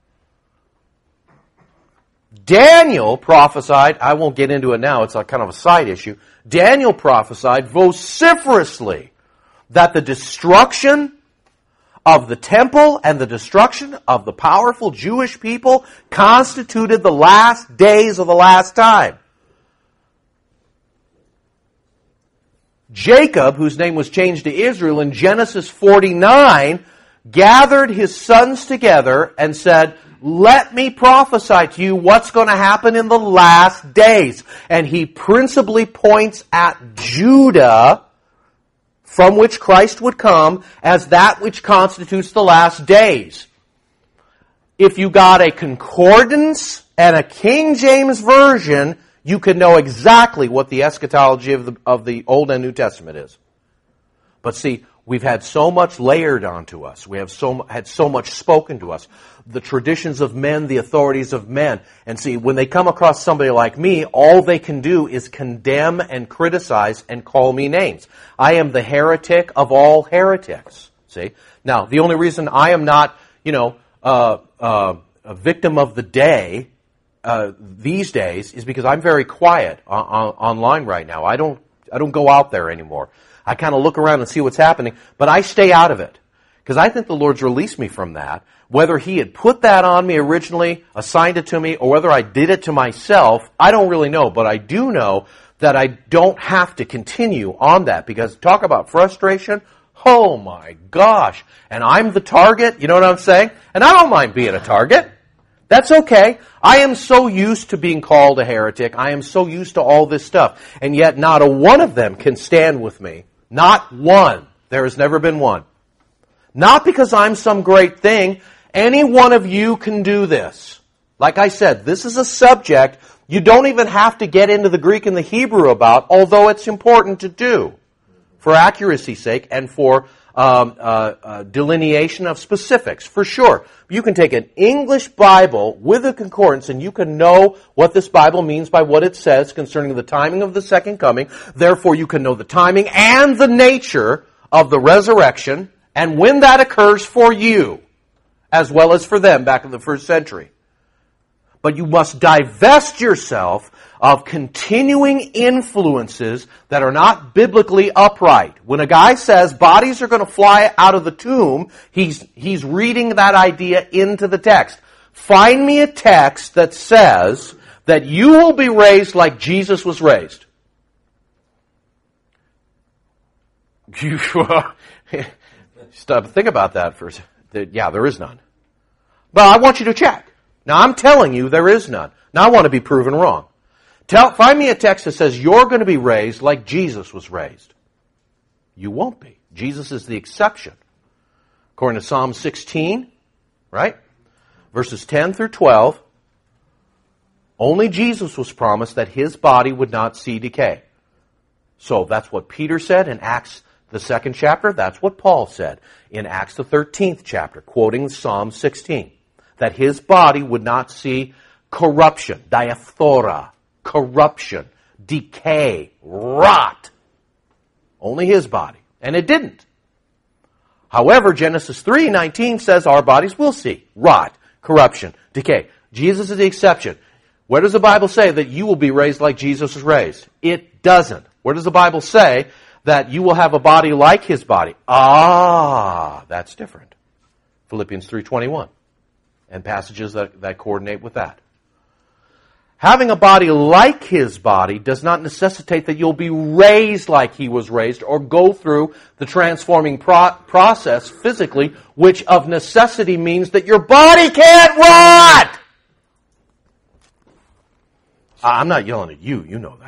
Daniel prophesied, I won't get into it now, it's a kind of a side issue. Daniel prophesied vociferously that the destruction of the temple and the destruction of the powerful Jewish people constituted the last days of the last time. Jacob, whose name was changed to Israel in Genesis 49, gathered his sons together and said, let me prophesy to you what's going to happen in the last days. And he principally points at Judah, from which Christ would come, as that which constitutes the last days. If you got a concordance and a King James Version, you could know exactly what the eschatology of the Old and New Testament is. But see, we've had so much layered onto us. We have had so much spoken to us. The traditions of men, the authorities of men. And see, when they come across somebody like me, all they can do is condemn and criticize and call me names. I am the heretic of all heretics. See? Now, the only reason I am not, a victim of the day these days is because I'm very quiet online right now. I don't go out there anymore. I kind of look around and see what's happening, but I stay out of it. Because I think the Lord's released me from that. Whether He had put that on me originally, assigned it to me, or whether I did it to myself, I don't really know. But I do know that I don't have to continue on that. Because talk about frustration, oh my gosh. And I'm the target, you know what I'm saying? And I don't mind being a target. That's okay. I am so used to being called a heretic. I am so used to all this stuff. And yet not a one of them can stand with me. Not one. There has never been one. Not because I'm some great thing. Any one of you can do this. Like I said, this is a subject you don't even have to get into the Greek and the Hebrew about, although it's important to do for accuracy's sake and for delineation of specifics, for sure. You can take an English Bible with a concordance and you can know what this Bible means by what it says concerning the timing of the second coming. Therefore, you can know the timing and the nature of the resurrection and when that occurs for you, as well as for them back in the first century. But you must divest yourself of continuing influences that are not biblically upright. When a guy says bodies are going to fly out of the tomb, he's reading that idea into the text. Find me a text that says that you will be raised like Jesus was raised. Stop. Think about that for a second. Yeah, there is none. But I want you to check. Now, I'm telling you there is none. Now, I want to be proven wrong. Find me a text that says you're going to be raised like Jesus was raised. You won't be. Jesus is the exception. According to Psalm 16, right? Verses 10 through 12, only Jesus was promised that His body would not see decay. So that's what Peter said in Acts the 2nd chapter. That's what Paul said in Acts the 13th chapter, quoting Psalm 16. That His body would not see corruption, diaphthora, corruption, decay, rot. Only His body. And it didn't. However, Genesis 3:19 says our bodies will see rot, corruption, decay. Jesus is the exception. Where does the Bible say that you will be raised like Jesus was raised? It doesn't. Where does the Bible say that you will have a body like His body? That's different. Philippians 3:21. And passages that coordinate with that. Having a body like his body does not necessitate that you'll be raised like he was raised or go through the transforming process physically, which of necessity means that your body can't rot. I'm not yelling at you. You know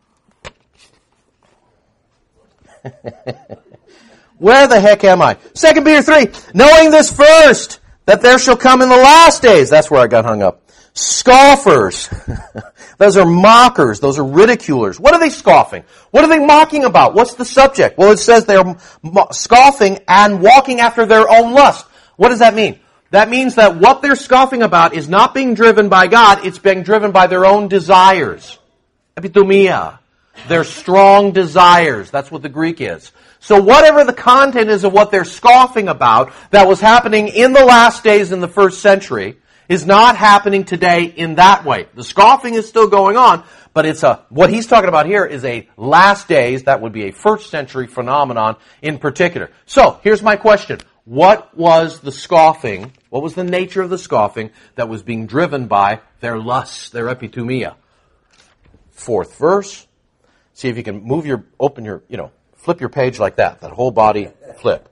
that. Where the heck am I? 2 Peter 3. Knowing this first, that there shall come in the last days. That's where I got hung up. Scoffers. Those are mockers. Those are ridiculers. What are they scoffing? What are they mocking about? What's the subject? Well, it says they're scoffing and walking after their own lust. What does that mean? That means that what they're scoffing about is not being driven by God, it's being driven by their own desires. Epithumia. Their strong desires. That's what the Greek is. So whatever the content is of what they're scoffing about that was happening in the last days in the first century is not happening today in that way. The scoffing is still going on, but what he's talking about here is a last days, that would be a first century phenomenon in particular. So, here's my question. What was the scoffing, what was the nature of the scoffing that was being driven by their lusts, their epithumia? 4th verse. See if you can flip your page like that whole body flip,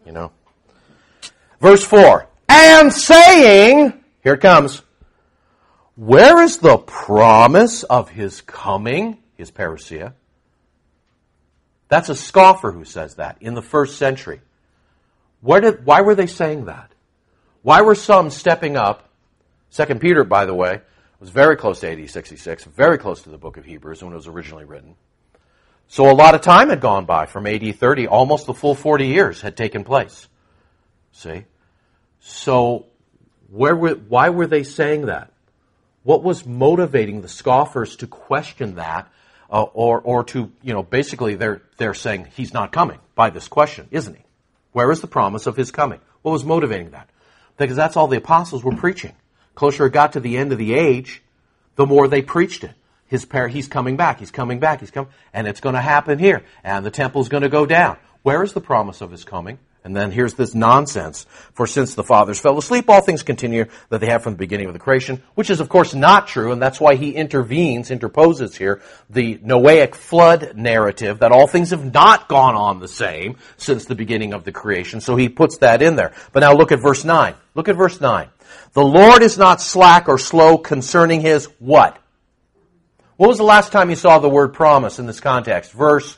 Verse 4. And saying, here it comes, where is the promise of his coming, his parousia? That's a scoffer who says that in the first century. Why were they saying that? Why were some stepping up? 2 Peter, by the way, was very close to AD 66, very close to the book of Hebrews when it was originally written. So a lot of time had gone by from AD 30, almost the full 40 years had taken place. See? So, why were they saying that? What was motivating the scoffers to question that, or to, basically they're saying he's not coming by this question, isn't he? Where is the promise of his coming? What was motivating that? Because that's all the apostles were preaching. Closer it got to the end of the age, the more they preached it. He's coming back, he's coming back, and it's going to happen here, and the temple's going to go down. Where is the promise of his coming? And then here's this nonsense. For since the fathers fell asleep, all things continue that they have from the beginning of the creation, which is of course not true, and that's why he interposes here, the Noahic flood narrative, that all things have not gone on the same since the beginning of the creation. So he puts that in there. But now look at verse 9. Look at verse 9. The Lord is not slack or slow concerning his what? What was the last time you saw the word promise in this context? Verse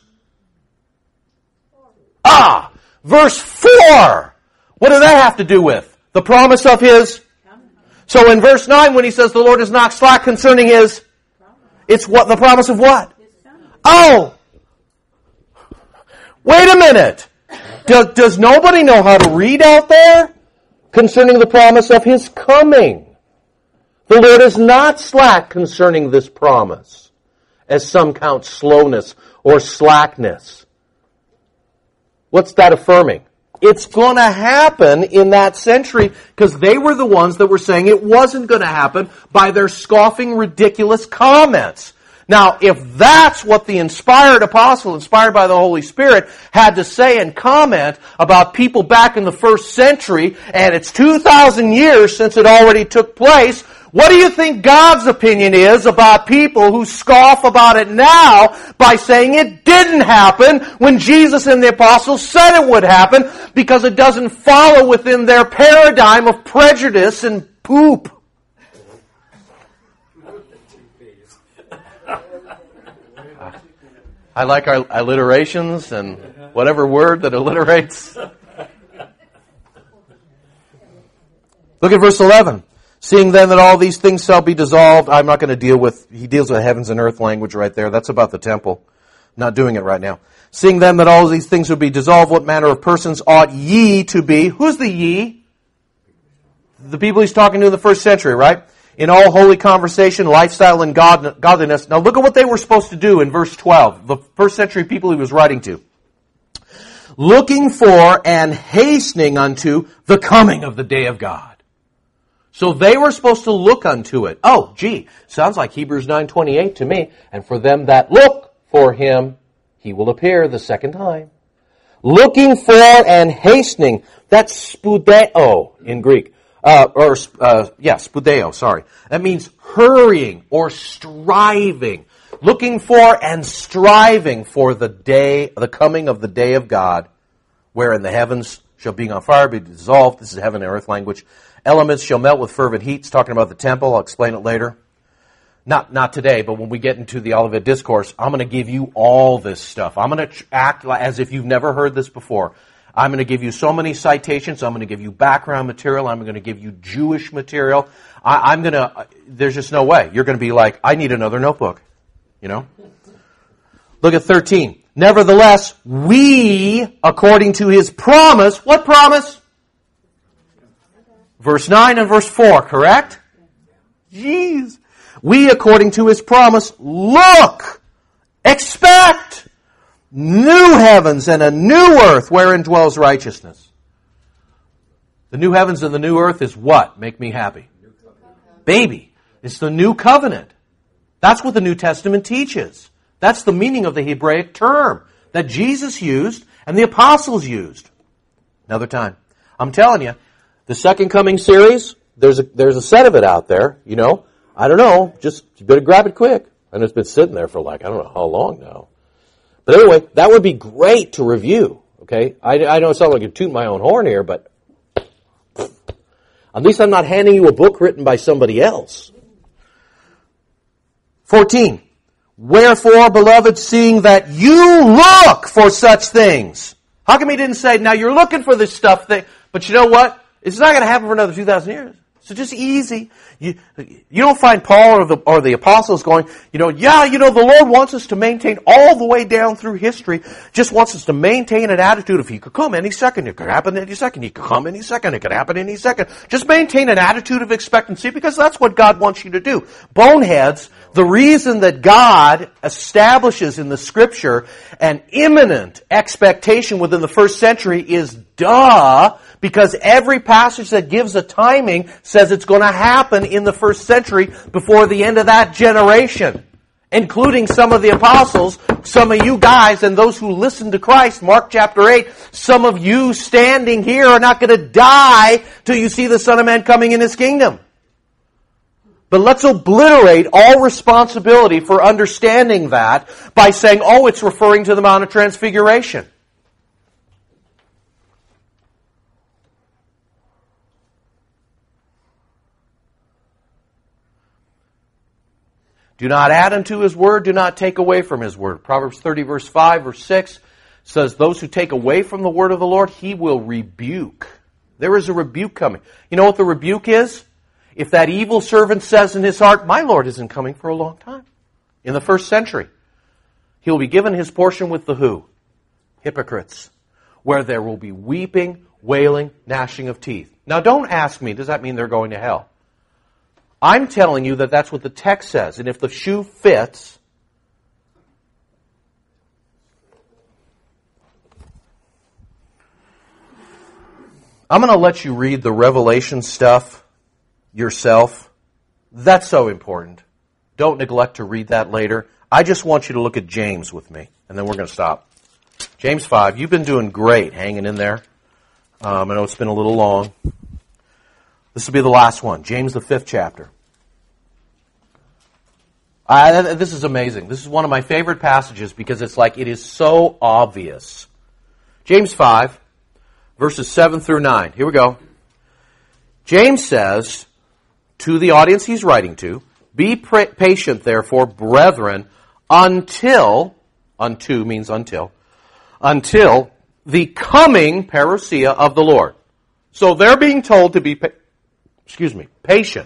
4! What does that have to do with? The promise of his? So in verse 9 when he says the Lord is not slack concerning his, it's what? The promise of what? Oh! Wait a minute! Does nobody know how to read out there? Concerning the promise of his coming. The Lord is not slack concerning this promise, as some count slowness or slackness. What's that affirming? It's going to happen in that century because they were the ones that were saying it wasn't going to happen by their scoffing, ridiculous comments. Now, if that's what the inspired apostle, inspired by the Holy Spirit, had to say and comment about people back in the first century, and it's 2,000 years since it already took place, what do you think God's opinion is about people who scoff about it now by saying it didn't happen when Jesus and the apostles said it would happen because it doesn't follow within their paradigm of prejudice and poop? I like our alliterations and whatever word that alliterates. Look at verse 11. Seeing then that all these things shall be dissolved. I'm not going to deal with, he deals with heavens and earth language right there. That's about the temple. Not doing it right now. Seeing then that all these things will be dissolved, what manner of persons ought ye to be? Who's the ye? The people he's talking to in the first century, right? In all holy conversation, lifestyle, and godliness. Now look at what they were supposed to do in verse 12. The first century people he was writing to. Looking for and hastening unto the coming of the day of God. So they were supposed to look unto it. Oh, gee, sounds like Hebrews 9:28 to me. And for them that look for him, he will appear the second time. Looking for and hastening. That's spudeo in Greek. Spudeo, sorry. That means hurrying or striving, looking for and striving for the coming of the day of God, wherein the heavens shall being on fire, be dissolved. This is heaven and earth language. Elements shall melt with fervent heat. It's talking about the temple. I'll explain it later. Not today, but when we get into the Olivet Discourse, I'm going to give you all this stuff. I'm going to act as if you've never heard this before. I'm going to give you so many citations. I'm going to give you background material. I'm going to give you Jewish material. There's just no way. You're going to be like, I need another notebook. You know? Look at 13. Nevertheless, we, according to his promise, what promise? Verse 9 and verse 4, correct? Jeez. We, according to his promise, look, expect new heavens and a new earth wherein dwells righteousness. The new heavens and the new earth is what? Make me happy. Baby. It's the new covenant. That's what the New Testament teaches. That's the meaning of the Hebraic term that Jesus used and the apostles used. Another time. I'm telling you, the Second Coming series, there's a set of it out there, you know. I don't know, just you better grab it quick. And it's been sitting there for I don't know how long now. But anyway, that would be great to review, okay? I know it sounds like I toot my own horn here, but at least I'm not handing you a book written by somebody else. 14. Wherefore, beloved, seeing that you look for such things. How come he didn't say, now you're looking for this stuff, but you know what? It's not going to happen for another 2,000 years. So just easy. You don't find Paul or the apostles going, the Lord wants us to maintain all the way down through history, just wants us to maintain an attitude of he could come any second, it could happen any second, he could come any second, it could happen any second. Just maintain an attitude of expectancy because that's what God wants you to do. Boneheads, the reason that God establishes in the Scripture an imminent expectation within the first century is because every passage that gives a timing says it's going to happen in the first century before the end of that generation, including some of the apostles, some of you guys, and those who listen to Christ. Mark chapter 8, some of you standing here are not going to die till you see the Son of Man coming in His kingdom. But let's obliterate all responsibility for understanding that by saying, it's referring to the Mount of Transfiguration. Do not add unto His word, do not take away from His word. Proverbs 30 verse 5, verse 6 says, those who take away from the word of the Lord, He will rebuke. There is a rebuke coming. You know what the rebuke is? If that evil servant says in his heart, my Lord isn't coming for a long time. In the first century, he will be given his portion with the who? Hypocrites. Where there will be weeping, wailing, gnashing of teeth. Now don't ask me, does that mean they're going to hell? I'm telling you that that's what the text says. And if the shoe fits, I'm going to let you read the Revelation stuff yourself. That's so important. Don't neglect to read that later. I just want you to look at James with me, and then we're going to stop. James 5, you've been doing great hanging in there. I know it's been a little long. This will be the last one. James, the 5th chapter. This is amazing. This is one of my favorite passages because it's like it is so obvious. James 5, verses 7 through 9. Here we go. James says to the audience he's writing to, be patient, therefore, brethren, until the coming parousia of the Lord. So they're being told to be patient.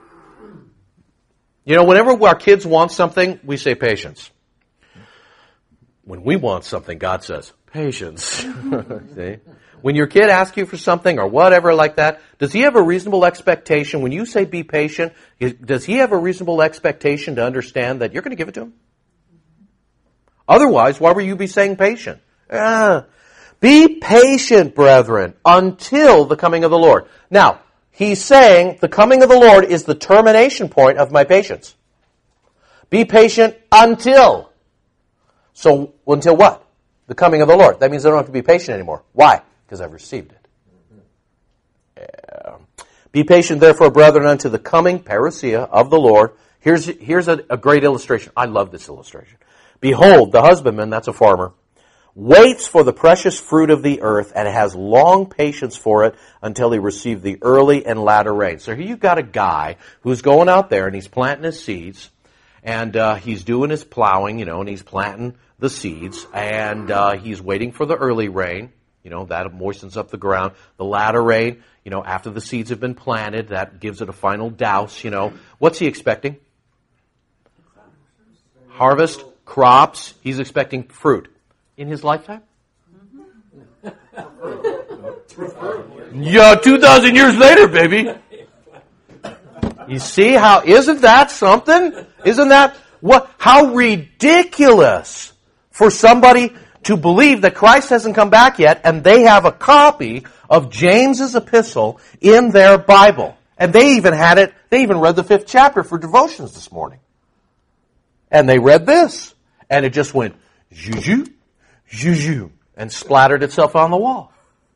Whenever our kids want something, we say patience. When we want something, God says patience. See? When your kid asks you for something or whatever like that, does he have a reasonable expectation? When you say be patient, does he have a reasonable expectation to understand that you're going to give it to him? Otherwise, why would you be saying patient? Be patient, brethren, until the coming of the Lord. Now, he's saying the coming of the Lord is the termination point of my patience. Be patient until. So, until what? The coming of the Lord. That means I don't have to be patient anymore. Why? Because I've received it. Yeah. Be patient, therefore, brethren, unto the coming parousia of the Lord. Here's a great illustration. I love this illustration. Behold, the husbandman, that's a farmer, waits for the precious fruit of the earth and has long patience for it until he receive the early and latter rain. So here you've got a guy who's going out there and he's planting his seeds and he's doing his plowing, and he's planting the seeds and he's waiting for the early rain. That moistens up the ground. The latter rain, after the seeds have been planted, that gives it a final douse, What's he expecting? Harvest, crops. He's expecting fruit. In his lifetime? Yeah, 2,000 years later, baby. You see how, isn't that something? Isn't that, how ridiculous for somebody to believe that Christ hasn't come back yet and they have a copy of James's epistle in their Bible. And they even read the 5th chapter for devotions this morning. And they read this. And it just went, juju, juju, and splattered itself on the wall.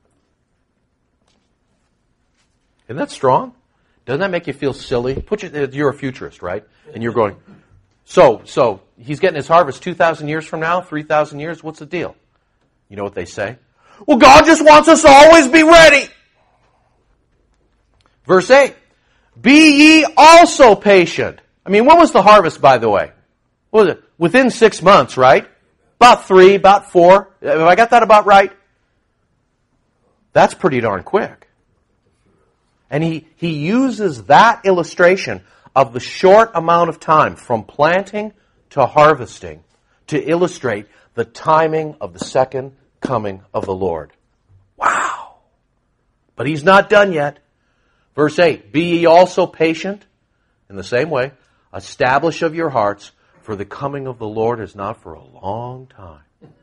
Isn't that strong? Doesn't that make you feel silly? You're a futurist, right? And you're going, so he's getting his harvest 2,000 years from now, 3,000 years, what's the deal? You know what they say? Well, God just wants us to always be ready. Verse 8, be ye also patient. When was the harvest, by the way? What was it? Within 6 months, right? About 3, about 4. Have I got that about right? That's pretty darn quick. And he uses that illustration of the short amount of time from planting to harvesting to illustrate the timing of the second coming of the Lord. Wow! But he's not done yet. Verse 8, be ye also patient. In the same way, establish of your hearts, for the coming of the Lord is not for a long time.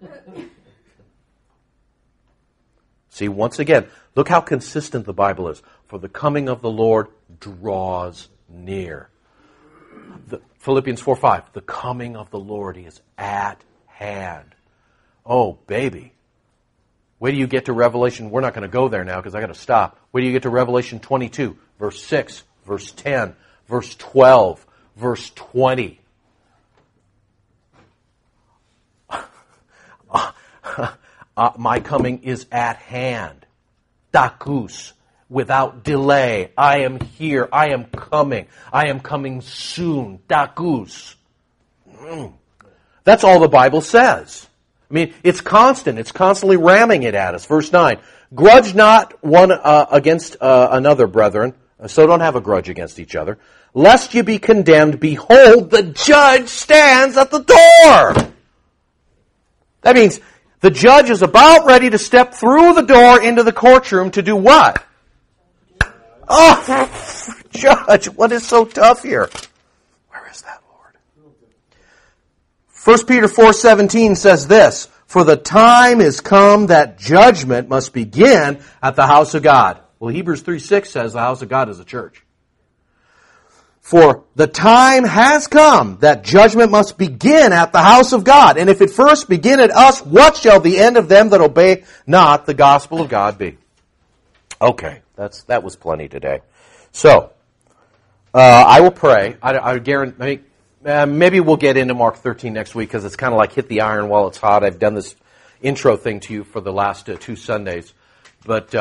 See, once again, look how consistent the Bible is. For the coming of the Lord draws near. Philippians 4:5, the coming of the Lord is at hand. Oh, baby. Wait till you get to Revelation. We're not going to go there now because I got to stop. Wait till you get to Revelation 22, verse 6, verse 10, verse 12, verse 20. My coming is at hand. Dakus, without delay. I am here. I am coming. I am coming soon. Dakus. That's all the Bible says. It's constant. It's constantly ramming it at us. Verse 9. Grudge not one against another, brethren. So don't have a grudge against each other. Lest you be condemned. Behold, the judge stands at the door. That means the judge is about ready to step through the door into the courtroom to do what? Oh, judge, what is so tough here? Where is that, Lord? 1 Peter 4:17 says this, for the time is come that judgment must begin at the house of God. Well, Hebrews 3:6 says the house of God is a church. For the time has come that judgment must begin at the house of God. And if it first begin at us, what shall the end of them that obey not the gospel of God be? Okay, that was plenty today. So, I will pray. I guarantee, maybe we'll get into Mark 13 next week because it's kind of like hit the iron while it's hot. I've done this intro thing to you for the last 2 Sundays. But